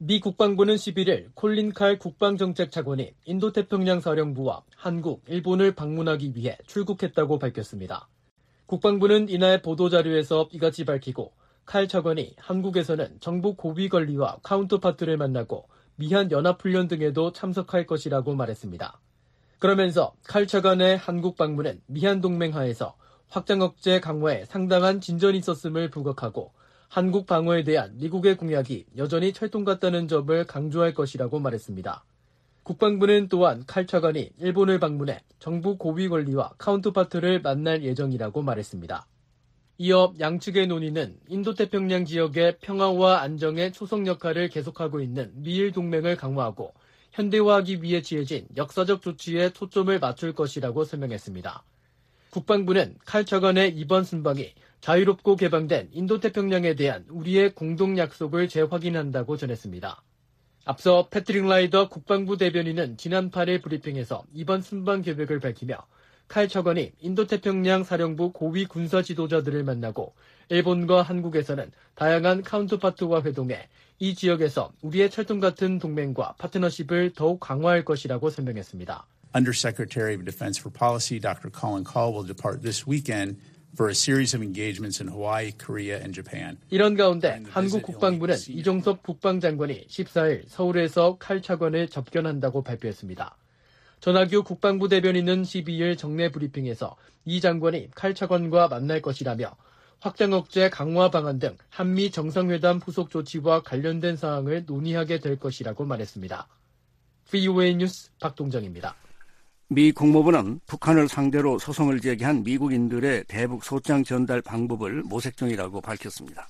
미 국방부는 십일일 콜린 칼 국방정책차관이 인도태평양 사령부와 한국, 일본을 방문하기 위해 출국했다고 밝혔습니다. 국방부는 이날 보도자료에서 이같이 밝히고 칼 차관이 한국에서는 정부 고위 관리와 카운터파트를 만나고 미한 연합훈련 등에도 참석할 것이라고 말했습니다. 그러면서 칼 차관의 한국 방문은 미한 동맹 하에서 확장 억제 강화에 상당한 진전이 있었음을 부각하고 한국 방어에 대한 미국의 공약이 여전히 철통 같다는 점을 강조할 것이라고 말했습니다. 국방부는 또한 칼 차관이 일본을 방문해 정부 고위 관리와 카운터파트를 만날 예정이라고 말했습니다. 이어 양측의 논의는 인도태평양 지역의 평화와 안정의 초석 역할을 계속하고 있는 미일 동맹을 강화하고 현대화하기 위해 취해진 역사적 조치에 초점을 맞출 것이라고 설명했습니다. 국방부는 칼 차관의 이번 순방이 자유롭고 개방된 인도태평양에 대한 우리의 공동 약속을 재확인한다고 전했습니다. 앞서 패트릭 라이더 국방부 대변인은 지난 팔일 브리핑에서 이번 순방 계획을 밝히며 칼 차관이 인도태평양 사령부 고위 군사 지도자들을 만나고 일본과 한국에서는 다양한 카운터파트와 회동해 이 지역에서 우리의 철통 같은 동맹과 파트너십을 더욱 강화할 것이라고 설명했습니다.
Undersecretary of Defense for Policy Doctor Colin Kahl will depart this weekend for a series of engagements in Hawaii, Korea, and Japan.
이런 가운데 한국 국방부는 이종섭 국방장관이 십사일 서울에서 칼 차관을 접견한다고 발표했습니다. 전하규 국방부 대변인은 십이일 정례 브리핑에서 이 장관이 칼 차관과 만날 것이라며 확장 억제 강화 방안 등 한미 정상회담 후속 조치와 관련된 사항을 논의하게 될 것이라고 말했습니다. 브이오에이 뉴스 박동정입니다.
미 국무부는 북한을 상대로 소송을 제기한 미국인들의 대북 소장 전달 방법을 모색 중이라고 밝혔습니다.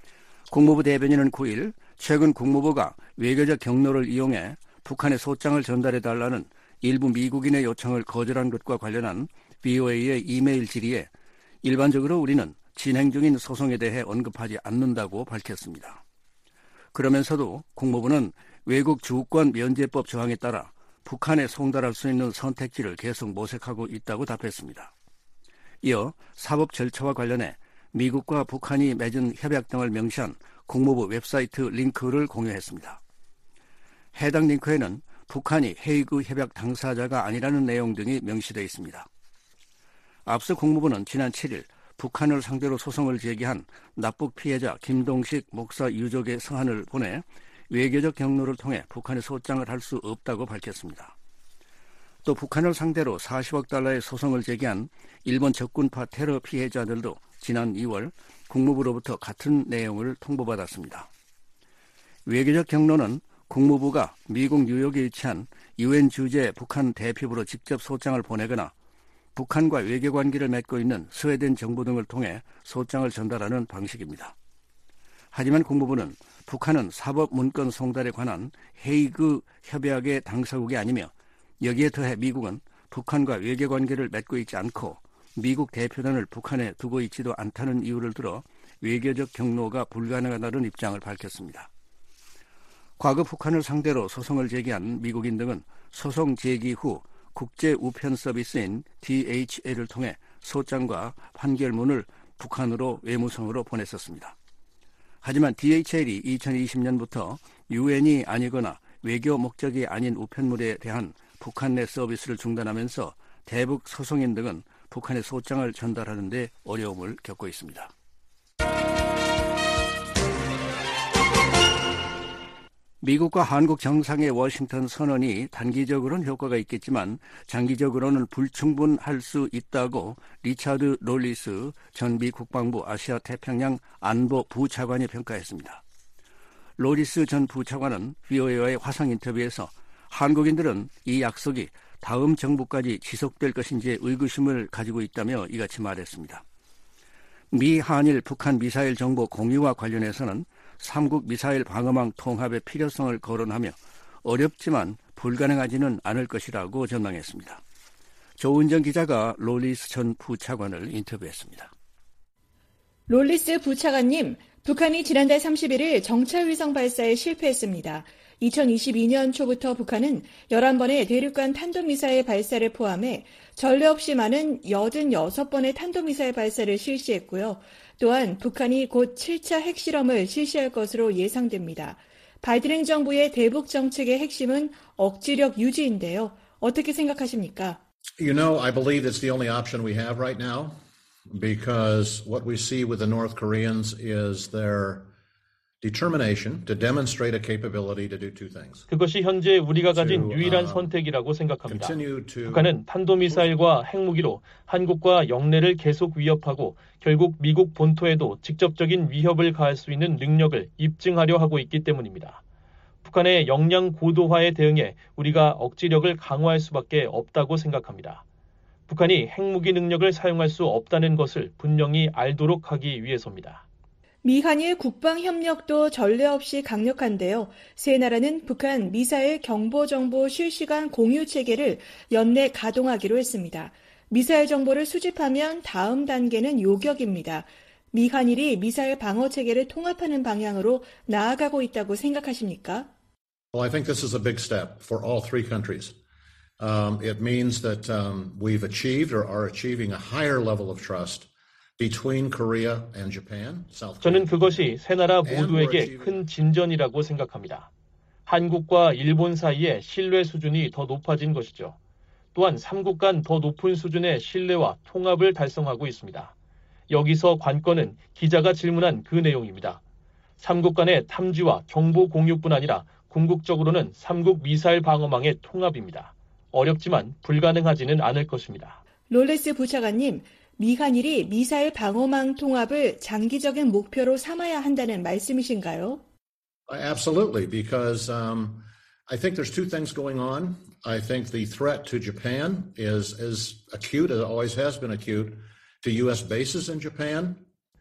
국무부 대변인은 구일 최근 국무부가 외교적 경로를 이용해 북한에 소장을 전달해달라는 일부 미국인의 요청을 거절한 것과 관련한 브이오에이의 이메일 질의에 일반적으로 우리는 진행 중인 소송에 대해 언급하지 않는다고 밝혔습니다. 그러면서도 국무부는 외국 주권 면제법 조항에 따라 북한에 송달할 수 있는 선택지를 계속 모색하고 있다고 답했습니다. 이어 사법 절차와 관련해 미국과 북한이 맺은 협약 등을 명시한 국무부 웹사이트 링크를 공유했습니다. 해당 링크에는 북한이 헤이그 협약 당사자가 아니라는 내용 등이 명시되어 있습니다. 앞서 국무부는 지난 칠일 북한을 상대로 소송을 제기한 납북 피해자 김동식 목사 유족의 서한을 보내 외교적 경로를 통해 북한에 소장을 할 수 없다고 밝혔습니다. 또 북한을 상대로 사십억 달러의 소송을 제기한 일본 적군파 테러 피해자들도 지난 이월 국무부로부터 같은 내용을 통보받았습니다. 외교적 경로는 국무부가 미국 뉴욕에 위치한 유엔 주재 북한 대표부로 직접 소장을 보내거나 북한과 외교관계를 맺고 있는 스웨덴 정부 등을 통해 소장을 전달하는 방식입니다. 하지만 국무부는 북한은 사법 문건 송달에 관한 헤이그 협약의 당사국이 아니며 여기에 더해 미국은 북한과 외교관계를 맺고 있지 않고 미국 대표단을 북한에 두고 있지도 않다는 이유를 들어 외교적 경로가 불가능하다는 입장을 밝혔습니다. 과거 북한을 상대로 소송을 제기한 미국인 등은 소송 제기 후 국제 우편 서비스인 디에이치엘을 통해 소장과 판결문을 북한으로 외무성으로 보냈었습니다. 하지만 디에이치엘이 이천이십년부터 유엔이 아니거나 외교 목적이 아닌 우편물에 대한 북한 내 서비스를 중단하면서 대북 소송인 등은 북한에 소장을 전달하는 데 어려움을 겪고 있습니다. 미국과 한국 정상의 워싱턴 선언이 단기적으로는 효과가 있겠지만 장기적으로는 불충분할 수 있다고 리차드 롤리스 전 미 국방부 아시아 태평양 안보 부차관이 평가했습니다. 롤리스 전 부차관은 브이오에이와의 화상 인터뷰에서 한국인들은 이 약속이 다음 정부까지 지속될 것인지에 의구심을 가지고 있다며 이같이 말했습니다. 미, 한일, 북한 미사일 정보 공유와 관련해서는 삼국 미사일 방어망 통합의 필요성을 거론하며 어렵지만 불가능하지는 않을 것이라고 전망했습니다. 조은정 기자가 롤리스 전 부차관을 인터뷰했습니다.
롤리스 부차관님, 북한이 지난달 삼십일일 정찰위성 발사에 실패했습니다. 이천이십이년 초부터 북한은 열한 번의 대륙간 탄도미사일 발사를 포함해 전례 없이 많은 팔십육 번의 탄도미사일 발사를 실시했고요. 또한 북한이 곧 칠 차 핵실험을 실시할 것으로 예상됩니다. 바이든 행정부의 대북 정책의 핵심은 억지력 유지인데요. 어떻게 생각하십니까?
You know, I believe it's the only option we have right now because what we see with the North Koreans is their determination to demonstrate a capability to do two things.
그것이 현재 우리가 가진 유일한 선택이라고 생각합니다. 북한은 탄도미사일과 핵무기로 한국과 영내를 계속 위협하고 결국 미국 본토에도 직접적인 위협을 가할 수 있는 능력을 입증하려 하고 있기 때문입니다. 북한의 역량 고도화에 대응해 우리가 억지력을 강화할 수밖에 없다고 생각합니다. 북한이 핵무기 능력을 사용할 수 없다는 것을 분명히 알도록 하기 위해서입니다.
미한일 국방협력도 전례 없이 강력한데요. 세 나라는 북한 미사일 경보정보 실시간 공유 체계를 연내 가동하기로 했습니다. 미사일 정보를 수집하면 다음 단계는 요격입니다. 미한일이 미사일 방어 체계를 통합하는 방향으로 나아가고 있다고 생각하십니까?
Well, I think this is a big step for all three countries. Um, it means that um, we've achieved or are achieving a higher level of trust between Korea and Japan, South Korea.
저는 그것이 세 나라 모두에게 큰 진전이라고 생각합니다. 한국과 일본 사이의 신뢰 수준이 더 높아진 것이죠. 또한 삼국 간 더 높은 수준의 신뢰와 통합을 달성하고 있습니다. 여기서 관건은 기자가 질문한 그 내용입니다. 삼국 간의 탐지와 정보 공유뿐 아니라 궁극적으로는 삼국 미사일 방어망의 통합입니다. 어렵지만 불가능하지는 않을 것입니다.
롤레스 부차관님, 미한일이 미사일 방어망 통합을 장기적인 목표로 삼아야 한다는 말씀이신가요?
Absolutely, because um, I think there's two things going on. I think the threat to Japan is as acute as it always has been acute to U S bases in Japan.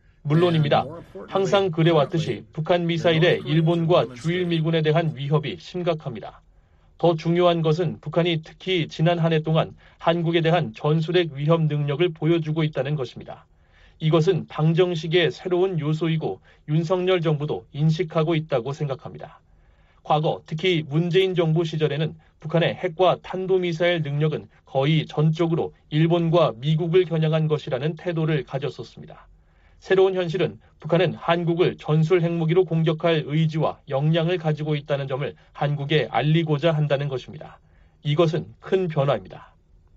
물론입니다. 항상 그래왔듯이 북한 미사일에 일본과 주일미군에 대한 위협이 심각합니다. 더 중요한 것은 북한이 특히 지난 한 해 동안 한국에 대한 전술핵 위협 능력을 보여주고 있다는 것입니다. 이것은 방정식의 새로운 요소이고 윤석열 정부도 인식하고 있다고 생각합니다. 과거 특히 문재인 정부 시절에는 북한의 핵과 탄도미사일 능력은 거의 전적으로 일본과 미국을 겨냥한 것이라는 태도를 가졌었습니다. 새로운 현실은 북한은 한국을 전술 핵무기로 공격할 의지와 역량을 가지고 있다는 점을 한국에 알리고자 한다는 것입니다. 이것은 큰 변화입니다.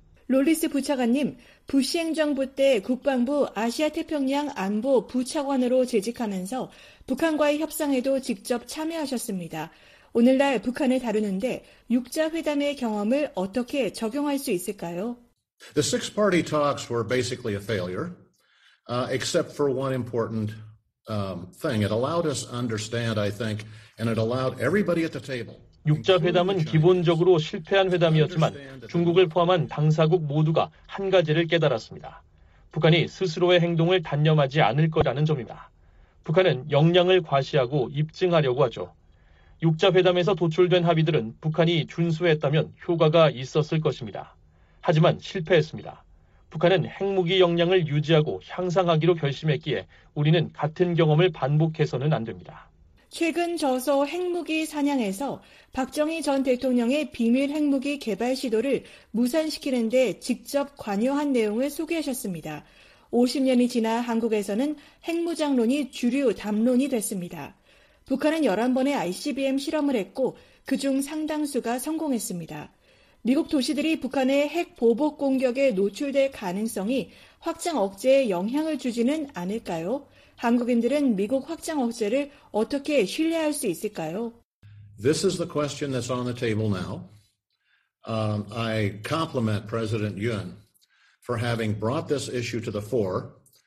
롤리스 부차관님, 부시 행정부 때 국방부 아시아태평양 안보 부차관으로 재직하면서 북한과의 협상에도 직접 참여하셨습니다. 오늘날 북한을 다루는데 육자회담의 경험을 어떻게 적용할 수 있을까요?
The six-party talks were basically a failure. Uh, except for one important um, thing. It allowed us to understand, I think, and it allowed everybody at the table.
육자 회담은 기본적으로 실패한 회담이었지만 중국을 포함한 당사국 모두가 한 가지를 깨달았습니다. 북한이 스스로의 행동을 단념하지 않을 거라는 점입니다. 북한은 역량을 과시하고 입증하려고 하죠. 육자 회담에서 도출된 합의들은 북한이 준수했다면 효과가 있었을 것입니다. 하지만 실패했습니다. 북한은 핵무기 역량을 유지하고 향상하기로 결심했기에 우리는 같은 경험을 반복해서는 안 됩니다.
최근 저서 핵무기 사냥에서 박정희 전 대통령의 비밀 핵무기 개발 시도를 무산시키는 데 직접 관여한 내용을 소개하셨습니다. 오십 년이 지나 한국에서는 핵무장론이 주류 담론이 됐습니다. 북한은 열한 번의 아이씨비엠 실험을 했고 그중 상당수가 성공했습니다. 미국 도시들이 북한의 핵 보복 공격에 노출될 가능성이 확장 억제에 영향을 주지는 않을까요? 한국인들은 미국 확장 억제를 어떻게 신뢰할 수 있을까요?
This is the question that's on the table now. Um, I compliment President Yoon for having brought this issue to the fore.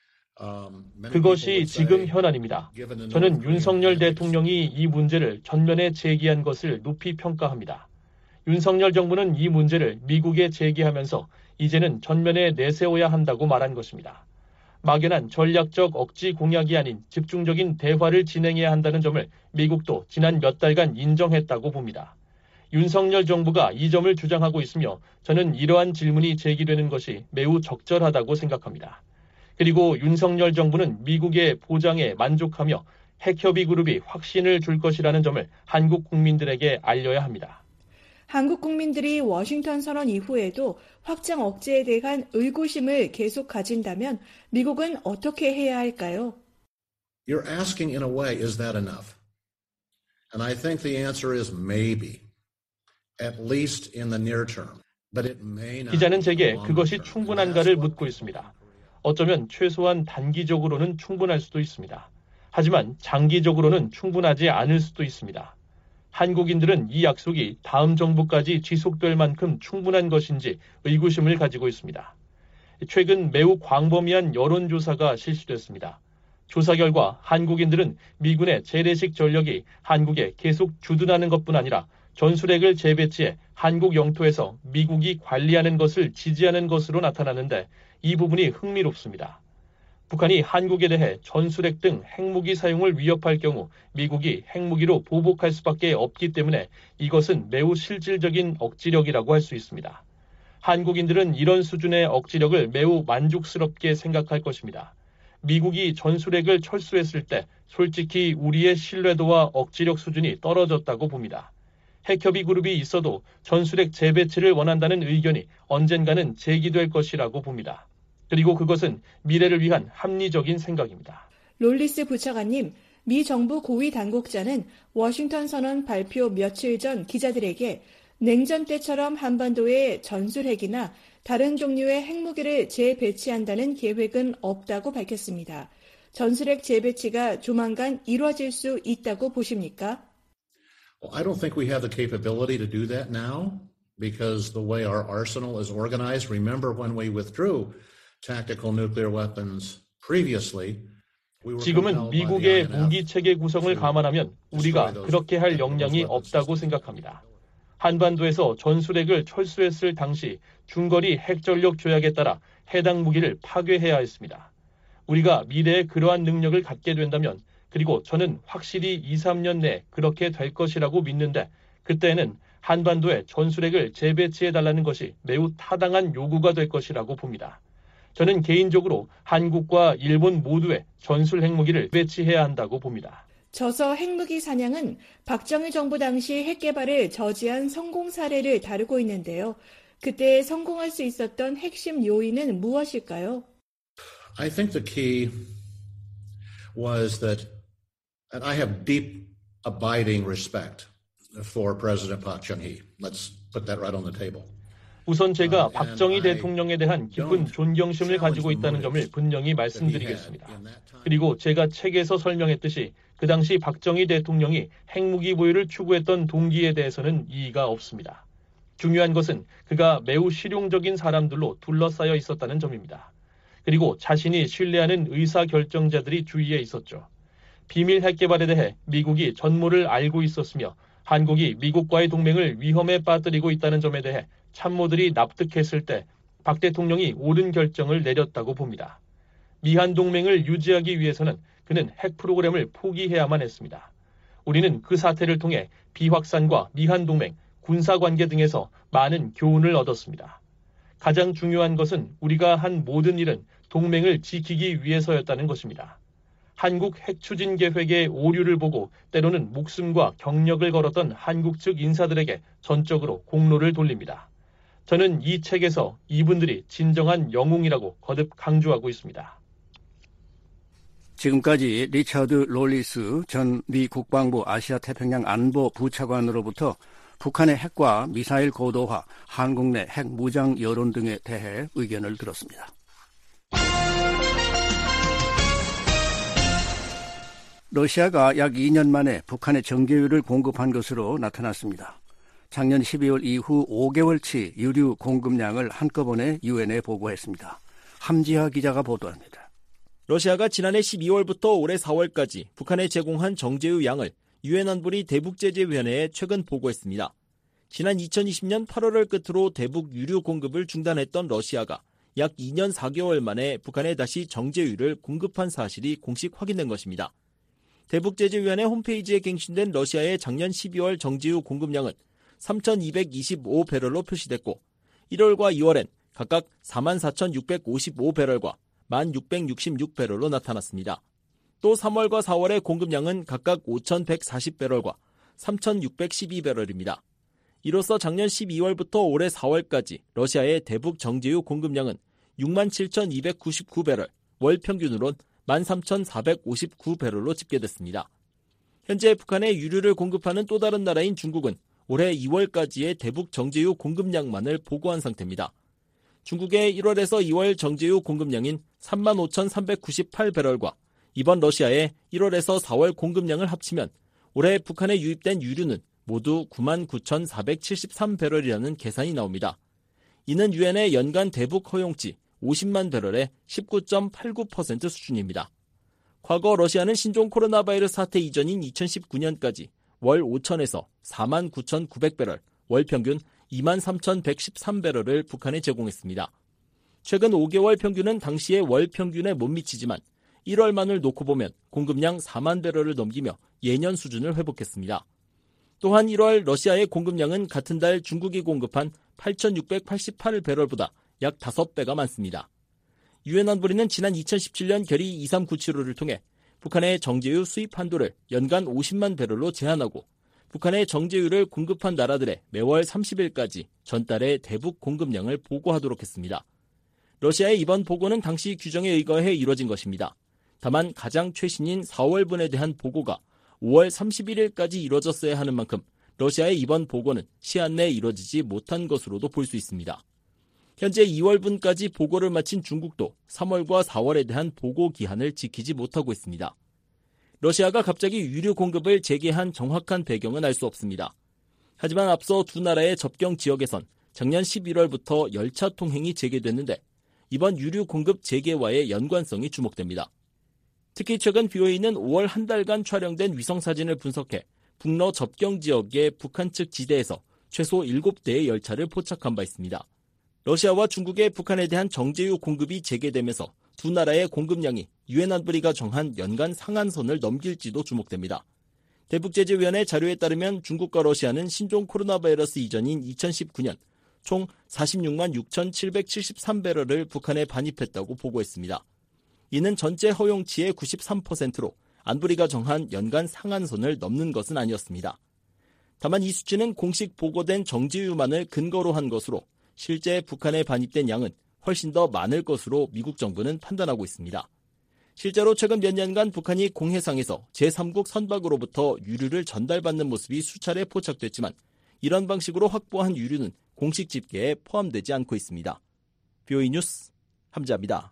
그것이 지금 현안입니다. 저는 윤석열 대통령이 이 문제를 전면에 제기한 것을 높이 평가합니다. 윤석열 정부는 이 문제를 미국에 제기하면서 이제는 전면에 내세워야 한다고 말한 것입니다. 막연한 전략적 억지 공약이 아닌 집중적인 대화를 진행해야 한다는 점을 미국도 지난 몇 달간 인정했다고 봅니다. 윤석열 정부가 이 점을 주장하고 있으며 저는 이러한 질문이 제기되는 것이 매우 적절하다고 생각합니다. 그리고 윤석열 정부는 미국의 보장에 만족하며 핵협의 그룹이 확신을 줄 것이라는 점을 한국 국민들에게 알려야 합니다.
한국 국민들이 워싱턴 선언 이후에도 확장 억제에 대한 의구심을 계속 가진다면 미국은 어떻게 해야 할까요?
You're asking in a way, is that enough? And I think the answer is maybe, at least in the near term. But it may not.
기자는 제게 그것이 충분한가를 묻고 있습니다. 어쩌면 최소한 단기적으로는 충분할 수도 있습니다. 하지만 장기적으로는 충분하지 않을 수도 있습니다. 한국인들은 이 약속이 다음 정부까지 지속될 만큼 충분한 것인지 의구심을 가지고 있습니다. 최근 매우 광범위한 여론조사가 실시됐습니다. 조사 결과 한국인들은 미군의 재래식 전력이 한국에 계속 주둔하는 것뿐 아니라 전술핵을 재배치해 한국 영토에서 미국이 관리하는 것을 지지하는 것으로 나타나는데 이 부분이 흥미롭습니다. 북한이 한국에 대해 전술핵 등 핵무기 사용을 위협할 경우 미국이 핵무기로 보복할 수밖에 없기 때문에 이것은 매우 실질적인 억지력이라고 할 수 있습니다. 한국인들은 이런 수준의 억지력을 매우 만족스럽게 생각할 것입니다. 미국이 전술핵을 철수했을 때 솔직히 우리의 신뢰도와 억지력 수준이 떨어졌다고 봅니다. 핵협의 그룹이 있어도 전술핵 재배치를 원한다는 의견이 언젠가는 제기될 것이라고 봅니다. 그리고 그것은 미래를 위한 합리적인 생각입니다.
롤리스 부차관님, 미 정부 고위 당국자는 워싱턴 선언 발표 며칠 전 기자들에게 냉전 때처럼 한반도에 전술핵이나 다른 종류의 핵무기를 재배치한다는 계획은 없다고 밝혔습니다. 전술핵 재배치가 조만간 이루어질 수 있다고 보십니까?
Well, I don't think we have the capability to do that now because the way our arsenal is organized. Remember when we withdrew tactical nuclear weapons previously.
지금은 미국의 무기 체계 구성을 감안하면 우리가 그렇게 할 역량이 없다고 생각합니다. 한반도에서 전술핵을 철수했을 당시 중거리 핵전력 조약에 따라 해당 무기를 파괴해야 했습니다. 우리가 미래에 그러한 능력을 갖게 된다면 그리고 저는 확실히 이, 삼 년 내에 그렇게 될 것이라고 믿는데 그때는 한반도에 전술핵을 재배치해달라는 것이 매우 타당한 요구가 될 것이라고 봅니다. 저는 개인적으로 한국과 일본 모두에 전술 핵무기를 배치해야 한다고 봅니다.
저서 핵무기 사냥은 박정희 정부 당시 핵개발을 저지한 성공 사례를 다루고 있는데요. 그때 성공할 수 있었던 핵심 요인은 무엇일까요?
I think the key was that, and I have deep, abiding respect for President Park Chung-hee. Let's put that right on the table.
우선 제가 박정희 대통령에 대한 깊은 존경심을 가지고 있다는 점을 분명히 말씀드리겠습니다. 그리고 제가 책에서 설명했듯이 그 당시 박정희 대통령이 핵무기 보유를 추구했던 동기에 대해서는 이의가 없습니다. 중요한 것은 그가 매우 실용적인 사람들로 둘러싸여 있었다는 점입니다. 그리고 자신이 신뢰하는 의사결정자들이 주위에 있었죠. 비밀 핵개발에 대해 미국이 전모를 알고 있었으며 한국이 미국과의 동맹을 위험에 빠뜨리고 있다는 점에 대해 참모들이 납득했을 때 박 대통령이 옳은 결정을 내렸다고 봅니다. 미한 동맹을 유지하기 위해서는 그는 핵 프로그램을 포기해야만 했습니다. 우리는 그 사태를 통해 비확산과 미한 동맹, 군사관계 등에서 많은 교훈을 얻었습니다. 가장 중요한 것은 우리가 한 모든 일은 동맹을 지키기 위해서였다는 것입니다. 한국 핵추진 계획의 오류를 보고 때로는 목숨과 경력을 걸었던 한국 측 인사들에게 전적으로 공로를 돌립니다. 저는 이 책에서 이분들이 진정한 영웅이라고 거듭 강조하고 있습니다.
지금까지 리처드 롤리스 전 미 국방부 아시아태평양 안보 부차관으로부터 북한의 핵과 미사일 고도화, 한국 내 핵 무장 여론 등에 대해 의견을 들었습니다. 러시아가 약 이 년 만에 북한에 정제유를 공급한 것으로 나타났습니다. 작년 십이월 이후 오 개월치 유류 공급량을 한꺼번에 유엔에 보고했습니다. 함지하 기자가 보도합니다.
러시아가 지난해 십이월부터 올해 사월까지 북한에 제공한 정제유 양을 유엔 안보리 대북제재위원회에 최근 보고했습니다. 지난 이천이십 년 팔월을 끝으로 대북 유류 공급을 중단했던 러시아가 약 이 년 사 개월 만에 북한에 다시 정제유를 공급한 사실이 공식 확인된 것입니다. 대북제재위원회 홈페이지에 갱신된 러시아의 작년 십이월 정제유 공급량은 삼천이백이십오 배럴로 표시됐고 일월과 이월엔 각각 사만 사천육백오십오 배럴과 만 육백육십육 배럴로 나타났습니다. 또 삼월과 사월의 공급량은 각각 오천백사십 배럴과 삼천육백십이 배럴입니다. 이로써 작년 십이월부터 올해 사월까지 러시아의 대북 정제유 공급량은 육만 칠천이백구십구 배럴, 월 평균으론 만 삼천사백오십구 배럴로 집계됐습니다. 현재 북한에 유류를 공급하는 또 다른 나라인 중국은 올해 이월까지의 대북 정제유 공급량만을 보고한 상태입니다. 중국의 일월에서 이월 정제유 공급량인 삼만 오천삼백구십팔 배럴과 이번 러시아의 일월에서 사월 공급량을 합치면 올해 북한에 유입된 유류는 모두 구만 구천사백칠십삼 배럴이라는 계산이 나옵니다. 이는 유엔의 연간 대북 허용치 오십만 배럴의 십구 점 팔구 퍼센트 수준입니다. 과거 러시아는 신종 코로나 바이러스 사태 이전인 이천십구 년까지 월 오천에서 사만 구천구백 배럴, 월 평균 이만 삼천백십삼 배럴을 북한에 제공했습니다. 최근 오 개월 평균은 당시의 월 평균에 못 미치지만 일월만을 놓고 보면 공급량 사만 배럴을 넘기며 예년 수준을 회복했습니다. 또한 일월 러시아의 공급량은 같은 달 중국이 공급한 팔천육백팔십팔 배럴보다 약 다섯 배가 많습니다. 유엔 안보리는 지난 이천십칠 년 결의 이삼구칠오를 통해 북한의 정제유 수입 한도를 연간 오십만 배럴로 제한하고 북한의 정제유를 공급한 나라들의 매월 삼십 일까지 전달의 대북 공급량을 보고하도록 했습니다. 러시아의 이번 보고는 당시 규정에 의거해 이뤄진 것입니다. 다만 가장 최신인 사월분에 대한 보고가 오월 삼십일 일까지 이뤄졌어야 하는 만큼 러시아의 이번 보고는 시한 내에 이뤄지지 못한 것으로도 볼 수 있습니다. 현재 이월분까지 보고를 마친 중국도 삼월과 사월에 대한 보고 기한을 지키지 못하고 있습니다. 러시아가 갑자기 유류 공급을 재개한 정확한 배경은 알 수 없습니다. 하지만 앞서 두 나라의 접경 지역에선 작년 십일월부터 열차 통행이 재개됐는데 이번 유류 공급 재개와의 연관성이 주목됩니다. 특히 최근 비오에이는 오월 한 달간 촬영된 위성사진을 분석해 북러 접경 지역의 북한 측 지대에서 최소 일곱 대의 열차를 포착한 바 있습니다. 러시아와 중국의 북한에 대한 정제유 공급이 재개되면서 두 나라의 공급량이 유엔 안보리가 정한 연간 상한선을 넘길지도 주목됩니다. 대북제재위원회 자료에 따르면 중국과 러시아는 신종 코로나 바이러스 이전인 이천십구 년 총 사십육만 육천칠백칠십삼 배럴을 북한에 반입했다고 보고했습니다. 이는 전체 허용치의 구십삼 퍼센트로 안보리가 정한 연간 상한선을 넘는 것은 아니었습니다. 다만 이 수치는 공식 보고된 정제유만을 근거로 한 것으로 실제 북한에 반입된 양은 훨씬 더 많을 것으로 미국 정부는 판단하고 있습니다. 실제로 최근 몇 년간 북한이 공해상에서 제삼국 선박으로부터 유류를 전달받는 모습이 수차례 포착됐지만 이런 방식으로 확보한 유류는 공식 집계에 포함되지 않고 있습니다. 비오이 뉴스 함자입니다.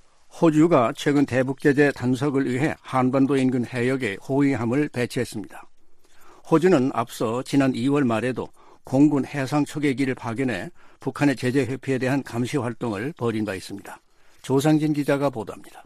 호주가 최근 대북제재 단속을 위해 한반도 인근 해역에 호위함을 배치했습니다. 호주는 앞서 지난 이월 말에도 공군 해상 초계기를 파견해 북한의 제재 회피에 대한 감시 활동을 벌인 바 있습니다. 조상진 기자가 보도합니다.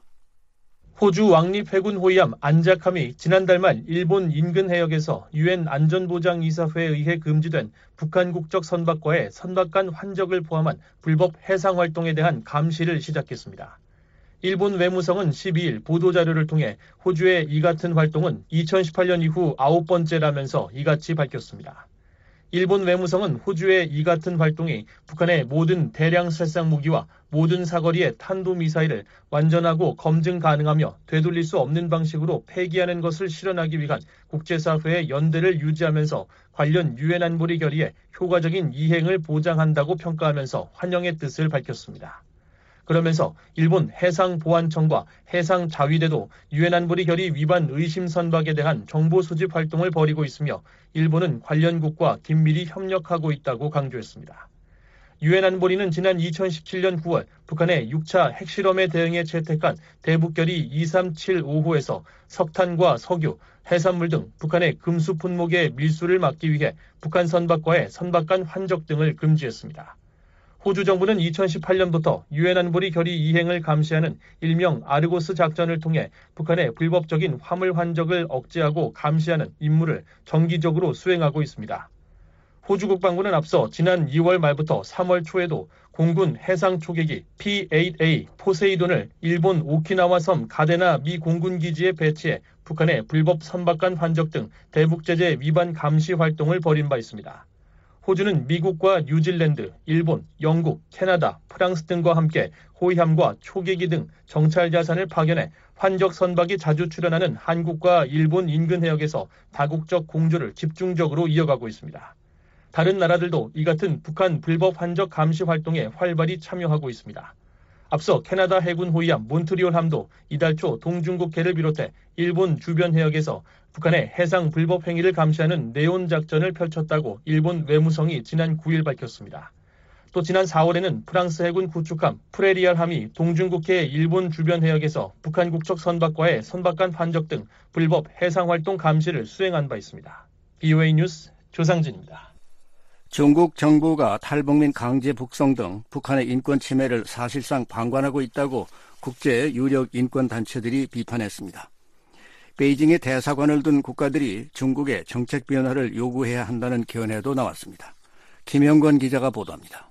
호주 왕립해군 호위함 안자캄이 지난달 말 일본 인근 해역에서 유엔 안전보장이사회에 의해 금지된 북한 국적 선박과의 선박 간 환적을 포함한 불법 해상 활동에 대한 감시를 시작했습니다. 일본 외무성은 십이 일 보도자료를 통해 호주의 이 같은 활동은 이천십팔 년 이후 아홉 번째라면서 이같이 밝혔습니다. 일본 외무성은 호주의 이 같은 활동이 북한의 모든 대량 살상 무기와 모든 사거리의 탄도미사일을 완전하고 검증 가능하며 되돌릴 수 없는 방식으로 폐기하는 것을 실현하기 위한 국제사회의 연대를 유지하면서 관련 유엔 안보리 결의의 효과적인 이행을 보장한다고 평가하면서 환영의 뜻을 밝혔습니다. 그러면서 일본 해상보안청과 해상자위대도 유엔 안보리 결의 위반 의심 선박에 대한 정보 수집 활동을 벌이고 있으며 일본은 관련국과 긴밀히 협력하고 있다고 강조했습니다. 유엔 안보리는 지난 이천십칠 년 구월 북한의 육 차 핵실험에 대응해 채택한 대북결의 이삼칠오호에서 석탄과 석유, 해산물 등 북한의 금수 품목의 밀수를 막기 위해 북한 선박과의 선박 간 환적 등을 금지했습니다. 호주 정부는 이천십팔 년부터 유엔 안보리 결의 이행을 감시하는 일명 아르고스 작전을 통해 북한의 불법적인 화물 환적을 억제하고 감시하는 임무를 정기적으로 수행하고 있습니다. 호주 국방부는 앞서 지난 이월 말부터 삼월 초에도 공군 해상 초계기 피 에잇 에이 포세이돈을 일본 오키나와 섬 가데나 미 공군 기지에 배치해 북한의 불법 선박 간 환적 등 대북제재 위반 감시 활동을 벌인 바 있습니다. 호주는 미국과 뉴질랜드, 일본, 영국, 캐나다, 프랑스 등과 함께 호위함과 초계기 등 정찰 자산을 파견해 환적 선박이 자주 출현하는 한국과 일본 인근 해역에서 다국적 공조를 집중적으로 이어가고 있습니다. 다른 나라들도 이 같은 북한 불법 환적 감시 활동에 활발히 참여하고 있습니다. 앞서 캐나다 해군 호위함 몬트리올 함도 이달 초 동중국해를 비롯해 일본 주변 해역에서 북한의 해상 불법 행위를 감시하는 네온 작전을 펼쳤다고 일본 외무성이 지난 구일 밝혔습니다. 또 지난 사월에는 프랑스 해군 구축함 프레리알함이 동중국해 일본 주변 해역에서 북한 국적 선박과의 선박간 판적 등 불법 해상활동 감시를 수행한 바 있습니다. 비오에이 뉴스 조상진입니다.
중국 정부가 탈북민 강제 북송 등 북한의 인권 침해를 사실상 방관하고 있다고 국제 유력 인권단체들이 비판했습니다. 베이징에 대사관을 둔 국가들이 중국의 정책 변화를 요구해야 한다는 견해도 나왔습니다. 김영권 기자가 보도합니다.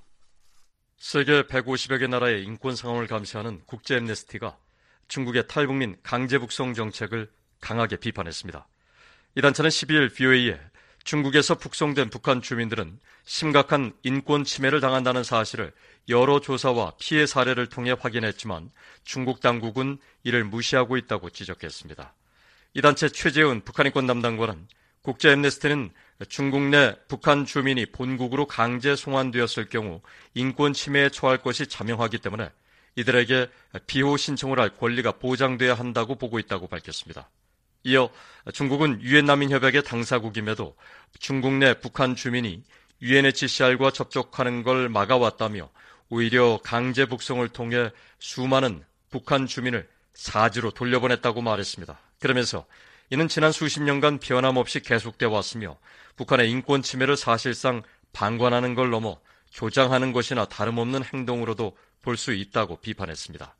세계 백오십여 개 나라의 인권 상황을 감시하는 국제 앰네스티가 중국의 탈북민 강제 북송 정책을 강하게 비판했습니다. 이 단체는 십이일 비오에이에 중국에서 북송된 북한 주민들은 심각한 인권 침해를 당한다는 사실을 여러 조사와 피해 사례를 통해 확인했지만 중국 당국은 이를 무시하고 있다고 지적했습니다. 이 단체 최재은 북한인권 담당관은 국제 앰네스티는 중국 내 북한 주민이 본국으로 강제 송환되었을 경우 인권 침해에 처할 것이 자명하기 때문에 이들에게 비호 신청을 할 권리가 보장돼야 한다고 보고 있다고 밝혔습니다. 이어 중국은 유엔 난민협약의 당사국임에도 중국 내 북한 주민이 유엔에이치씨알과 접촉하는 걸 막아왔다며 오히려 강제 북송을 통해 수많은 북한 주민을 사지로 돌려보냈다고 말했습니다. 그러면서 이는 지난 수십 년간 변함없이 계속돼 왔으며 북한의 인권 침해를 사실상 방관하는 걸 넘어 조장하는 것이나 다름없는 행동으로도 볼 수 있다고 비판했습니다.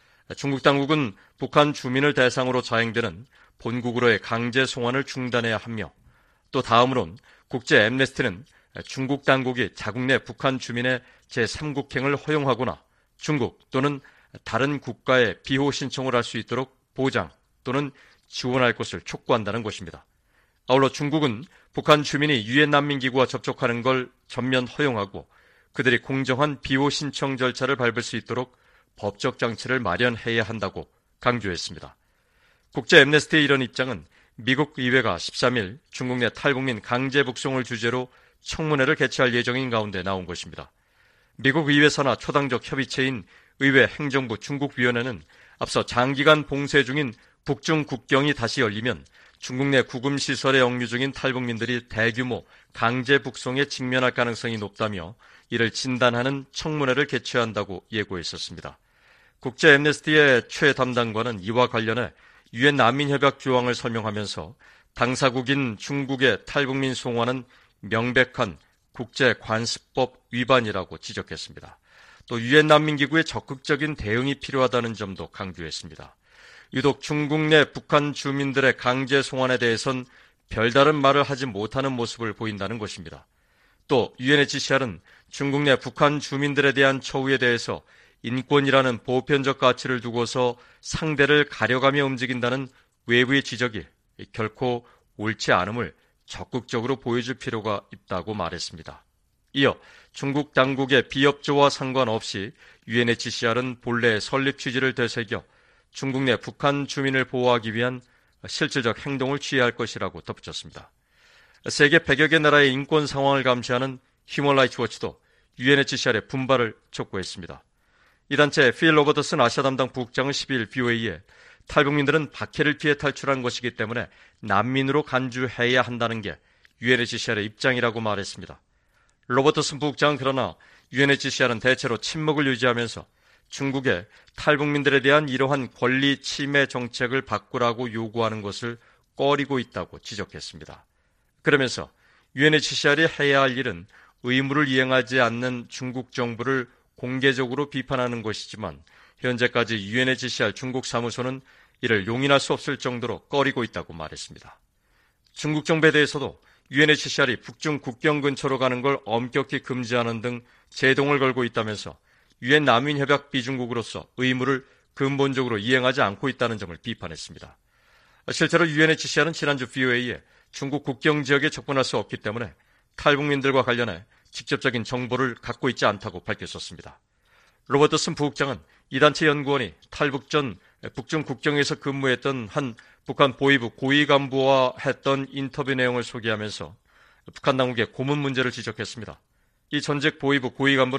중국 당국은 북한 주민을 대상으로 자행되는 본국으로의 강제 송환을 중단해야 하며 또 다음으론 국제 앰네스티는 중국 당국이 자국 내 북한 주민의 제삼국행을 허용하거나 중국 또는 다른 국가에 비호 신청을 할 수 있도록 보장 또는 지원할 것을 촉구한다는 것입니다. 아울러 중국은 북한 주민이 유엔 난민기구와 접촉하는 걸 전면 허용하고 그들이 공정한 비호 신청 절차를 밟을 수 있도록 법적 장치를 마련해야 한다고 강조했습니다. 국제 앰네스티의 이런 입장은 미국 의회가 십삼일 중국 내 탈북민 강제 북송을 주제로 청문회를 개최할 예정인 가운데 나온 것입니다. 미국 의회 산하 초당적 협의체인 의회 행정부 중국위원회는 앞서 장기간 봉쇄 중인 북중 국경이 다시 열리면 중국 내 구금시설에 억류 중인 탈북민들이 대규모 강제 북송에 직면할 가능성이 높다며 이를 진단하는 청문회를 개최한다고 예고했었습니다. 국제 앰네스티의 최 담당관은 이와 관련해 유엔 난민협약 조항을 설명하면서 당사국인 중국의 탈북민 송환은 명백한 국제관습법 위반이라고 지적했습니다. 또 유엔 난민기구의 적극적인 대응이 필요하다는 점도 강조했습니다. 유독 중국 내 북한 주민들의 강제 송환에 대해선 별다른 말을 하지 못하는 모습을 보인다는 것입니다. 또 유엔에이치씨알은 중국 내 북한 주민들에 대한 처우에 대해서 인권이라는 보편적 가치를 두고서 상대를 가려가며 움직인다는 외부의 지적이 결코 옳지 않음을 적극적으로 보여줄 필요가 있다고 말했습니다. 이어 중국 당국의 비협조와 상관없이 유엔에이치씨알은 본래 설립 취지를 되새겨 중국 내 북한 주민을 보호하기 위한 실질적 행동을 취해야 할 것이라고 덧붙였습니다. 세계 백여 개 나라의 인권 상황을 감시하는 휴먼 라이츠 워치도 유엔에이치씨알의 분발을 촉구했습니다. 이 단체 필 로버트슨 아시아 담당 부국장은 십이일 비오에이에 탈북민들은 박해를 피해 탈출한 것이기 때문에 난민으로 간주해야 한다는 게 유엔에이치씨알의 입장이라고 말했습니다. 로버트슨 부국장은 그러나 유엔에이치씨알은 대체로 침묵을 유지하면서 중국에 탈북민들에 대한 이러한 권리 침해 정책을 바꾸라고 요구하는 것을 꺼리고 있다고 지적했습니다. 그러면서 유엔에이치씨알이 해야 할 일은 의무를 이행하지 않는 중국 정부를 공개적으로 비판하는 것이지만 현재까지 유엔에이치씨알 중국 사무소는 이를 용인할 수 없을 정도로 꺼리고 있다고 말했습니다. 중국 정부에 대해서도 유엔에이치씨알이 북중 국경 근처로 가는 걸 엄격히 금지하는 등 제동을 걸고 있다면서 유엔 난민협약 비중국으로서 의무를 근본적으로 이행하지 않고 있다는 점을 비판했습니다. 실제로 유엔에이치씨알은 지난주 비오에이에 중국 국경 지역에 접근할 수 없기 때문에 탈북민들과 관련해 직접적인 정보를 갖고 있지 않다고 밝혔었습니다. 로버트슨 부국장은 이 단체 연구원이 탈북 전 북중 국경에서 근무했던 한 북한 보위부 고위 간부와 했던 인터뷰 내용을 소개하면서 북한 당국의 고문 문제를 지적했습니다. 이 전직 보위부 고위 간부는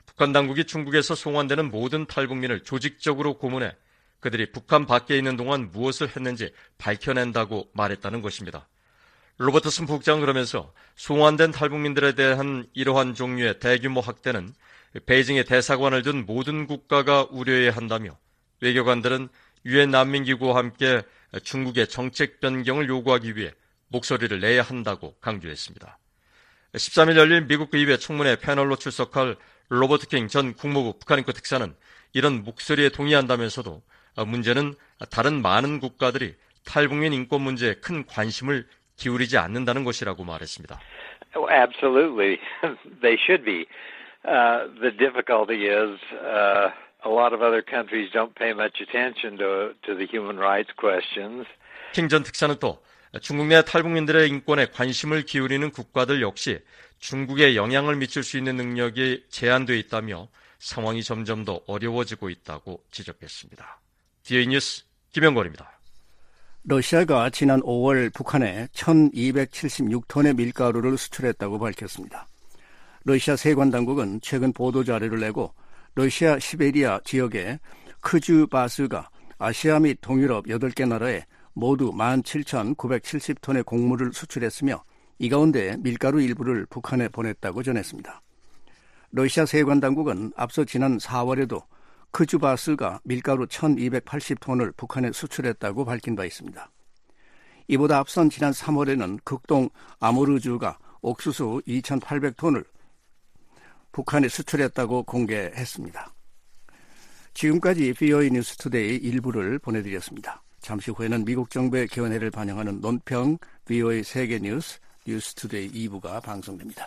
북한 당국이 중국에서 송환되는 모든 탈북민을 조직적으로 고문해 그들이 북한 밖에 있는 동안 무엇을 했는지 밝혀낸다고 말했다는 것입니다. 로버트슨 부국장은 그러면서 송환된 탈북민들에 대한 이러한 종류의 대규모 학대는 베이징의 대사관을 둔 모든 국가가 우려해야 한다며 외교관들은 유엔 난민기구와 함께 중국의 정책 변경을 요구하기 위해 목소리를 내야 한다고 강조했습니다. 십삼 일 열린 미국 의회 청문회 패널로 출석할 로버트 킹 전 국무부 북한인권 특사는 이런 목소리에 동의한다면서도 문제는 다른 많은 국가들이 탈북민 인권 문제에 큰 관심을 기울이지 않는다는 것이라고 말했습니다.
Oh, absolutely. They should be. Uh, the difficulty is uh, a lot of other countries don't pay much attention to, to the human rights questions.
킹 전 특사는 또 중국 내 탈북민들의 인권에 관심을 기울이는 국가들 역시 중국에 영향을 미칠 수 있는 능력이 제한되어 있다며 상황이 점점 더 어려워지고 있다고 지적했습니다. 디에이 뉴스 김영걸입니다.
러시아가 지난 오월 북한에 천이백칠십육 톤의 밀가루를 수출했다고 밝혔습니다. 러시아 세관당국은 최근 보도자료를 내고 러시아 시베리아 지역의 크주바스가 아시아 및 동유럽 여덟 개 나라에 모두 만 칠천구백칠십 톤의 곡물을 수출했으며 이 가운데 밀가루 일부를 북한에 보냈다고 전했습니다. 러시아 세관당국은 앞서 지난 사월에도 크주바스가 밀가루 천이백팔십 톤을 북한에 수출했다고 밝힌 바 있습니다. 이보다 앞선 지난 삼월에는 극동 아무르주가 옥수수 이천팔백 톤을 북한에 수출했다고 공개했습니다. 지금까지 비오에이 뉴스투데이 일부를 보내드렸습니다. 잠시 후에는 미국 정부의 견해를 반영하는 논평 비오에이 세계뉴스 뉴스투데이 이 부가 방송됩니다.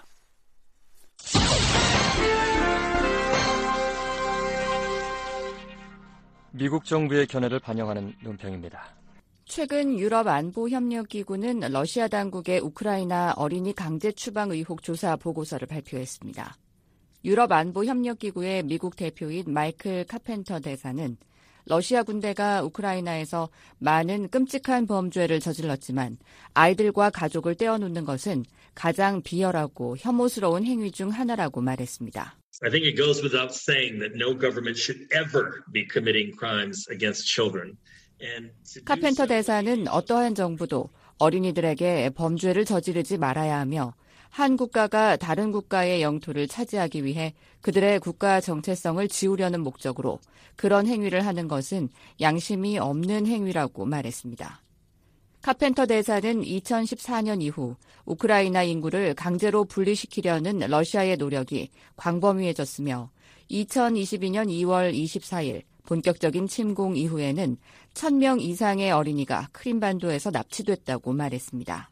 미국 정부의 견해를 반영하는 논평입니다.
최근 유럽안보협력기구는 러시아 당국의 우크라이나 어린이 강제 추방 의혹 조사 보고서를 발표했습니다. 유럽안보협력기구의 미국 대표인 마이클 카펜터 대사는 러시아 군대가 우크라이나에서 많은 끔찍한 범죄를 저질렀지만 아이들과 가족을 떼어놓는 것은 가장 비열하고 혐오스러운 행위 중 하나라고 말했습니다.
I think it goes without saying that no government should ever be committing crimes against children.
카펜터 대사는 어떠한 정부도 어린이들에게 범죄를 저지르지 말아야 하며 한 국가가 다른 국가의 영토를 차지하기 위해 그들의 국가 정체성을 지우려는 목적으로 그런 행위를 하는 것은 양심이 없는 행위라고 말했습니다. 카펜터 대사는 이천십사 년 이후 우크라이나 인구를 강제로 분리시키려는 러시아의 노력이 광범위해졌으며 이천이십이 년 이월 이십사일 본격적인 침공 이후에는 천 명 이상의 어린이가 크림반도에서 납치됐다고 말했습니다.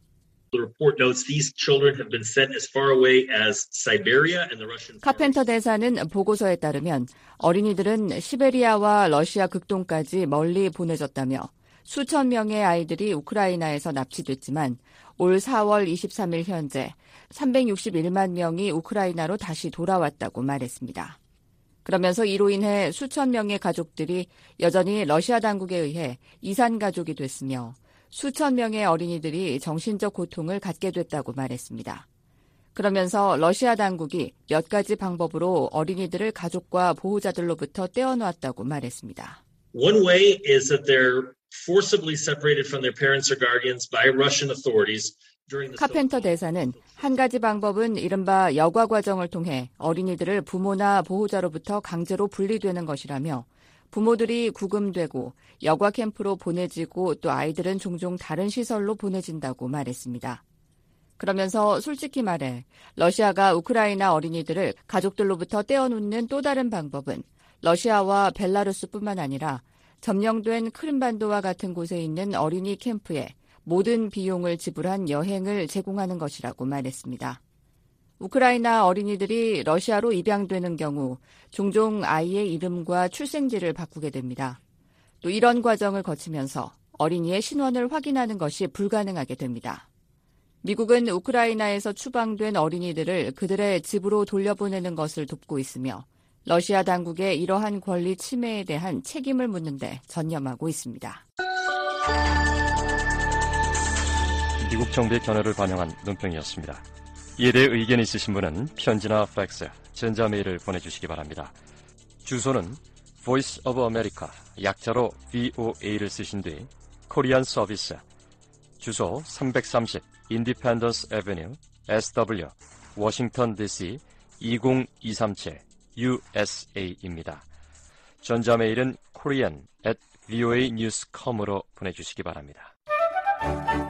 카펜터 대사는 보고서에 따르면 어린이들은 시베리아와 러시아 극동까지 멀리 보내졌다며 수천 명의 아이들이 우크라이나에서 납치됐지만 올 사월 이십삼일 현재 삼백육십일만 명이 우크라이나로 다시 돌아왔다고 말했습니다. 그러면서 이로 인해 수천 명의 가족들이 여전히 러시아 당국에 의해 이산 가족이 됐으며 수천 명의 어린이들이 정신적 고통을 갖게 됐다고 말했습니다. 그러면서 러시아 당국이 몇 가지 방법으로 어린이들을 가족과 보호자들로부터 떼어놓았다고 말했습니다.
One way is that they're forcibly separated from their parents or guardians by Russian authorities.
카펜터 대사는 한 가지 방법은 이른바 여과 과정을 통해 어린이들을 부모나 보호자로부터 강제로 분리되는 것이라며 부모들이 구금되고 여과 캠프로 보내지고 또 아이들은 종종 다른 시설로 보내진다고 말했습니다. 그러면서 솔직히 말해 러시아가 우크라이나 어린이들을 가족들로부터 떼어놓는 또 다른 방법은 러시아와 벨라루스뿐만 아니라 점령된 크림반도와 같은 곳에 있는 어린이 캠프에 모든 비용을 지불한 여행을 제공하는 것이라고 말했습니다. 우크라이나 어린이들이 러시아로 입양되는 경우 종종 아이의 이름과 출생지를 바꾸게 됩니다. 또 이런 과정을 거치면서 어린이의 신원을 확인하는 것이 불가능하게 됩니다. 미국은 우크라이나에서 추방된 어린이들을 그들의 집으로 돌려보내는 것을 돕고 있으며 러시아 당국의 이러한 권리 침해에 대한 책임을 묻는 데 전념하고 있습니다.
미국 정부의 견해를 반영한 논평이었습니다. 이에 대해 의견이 있으신 분은 편지나 팩스 전자메일을 보내주시기 바랍니다. 주소는 Voice of America, 약자로 브이오에이를 쓰신 뒤 코리안 서비스, 주소 삼백삼십 Independence Avenue, 에스더블유, 워싱턴 디씨 이공이삼칠 유에스에이입니다. 전자메일은 korean at voanews dot com으로 보내주시기 바랍니다.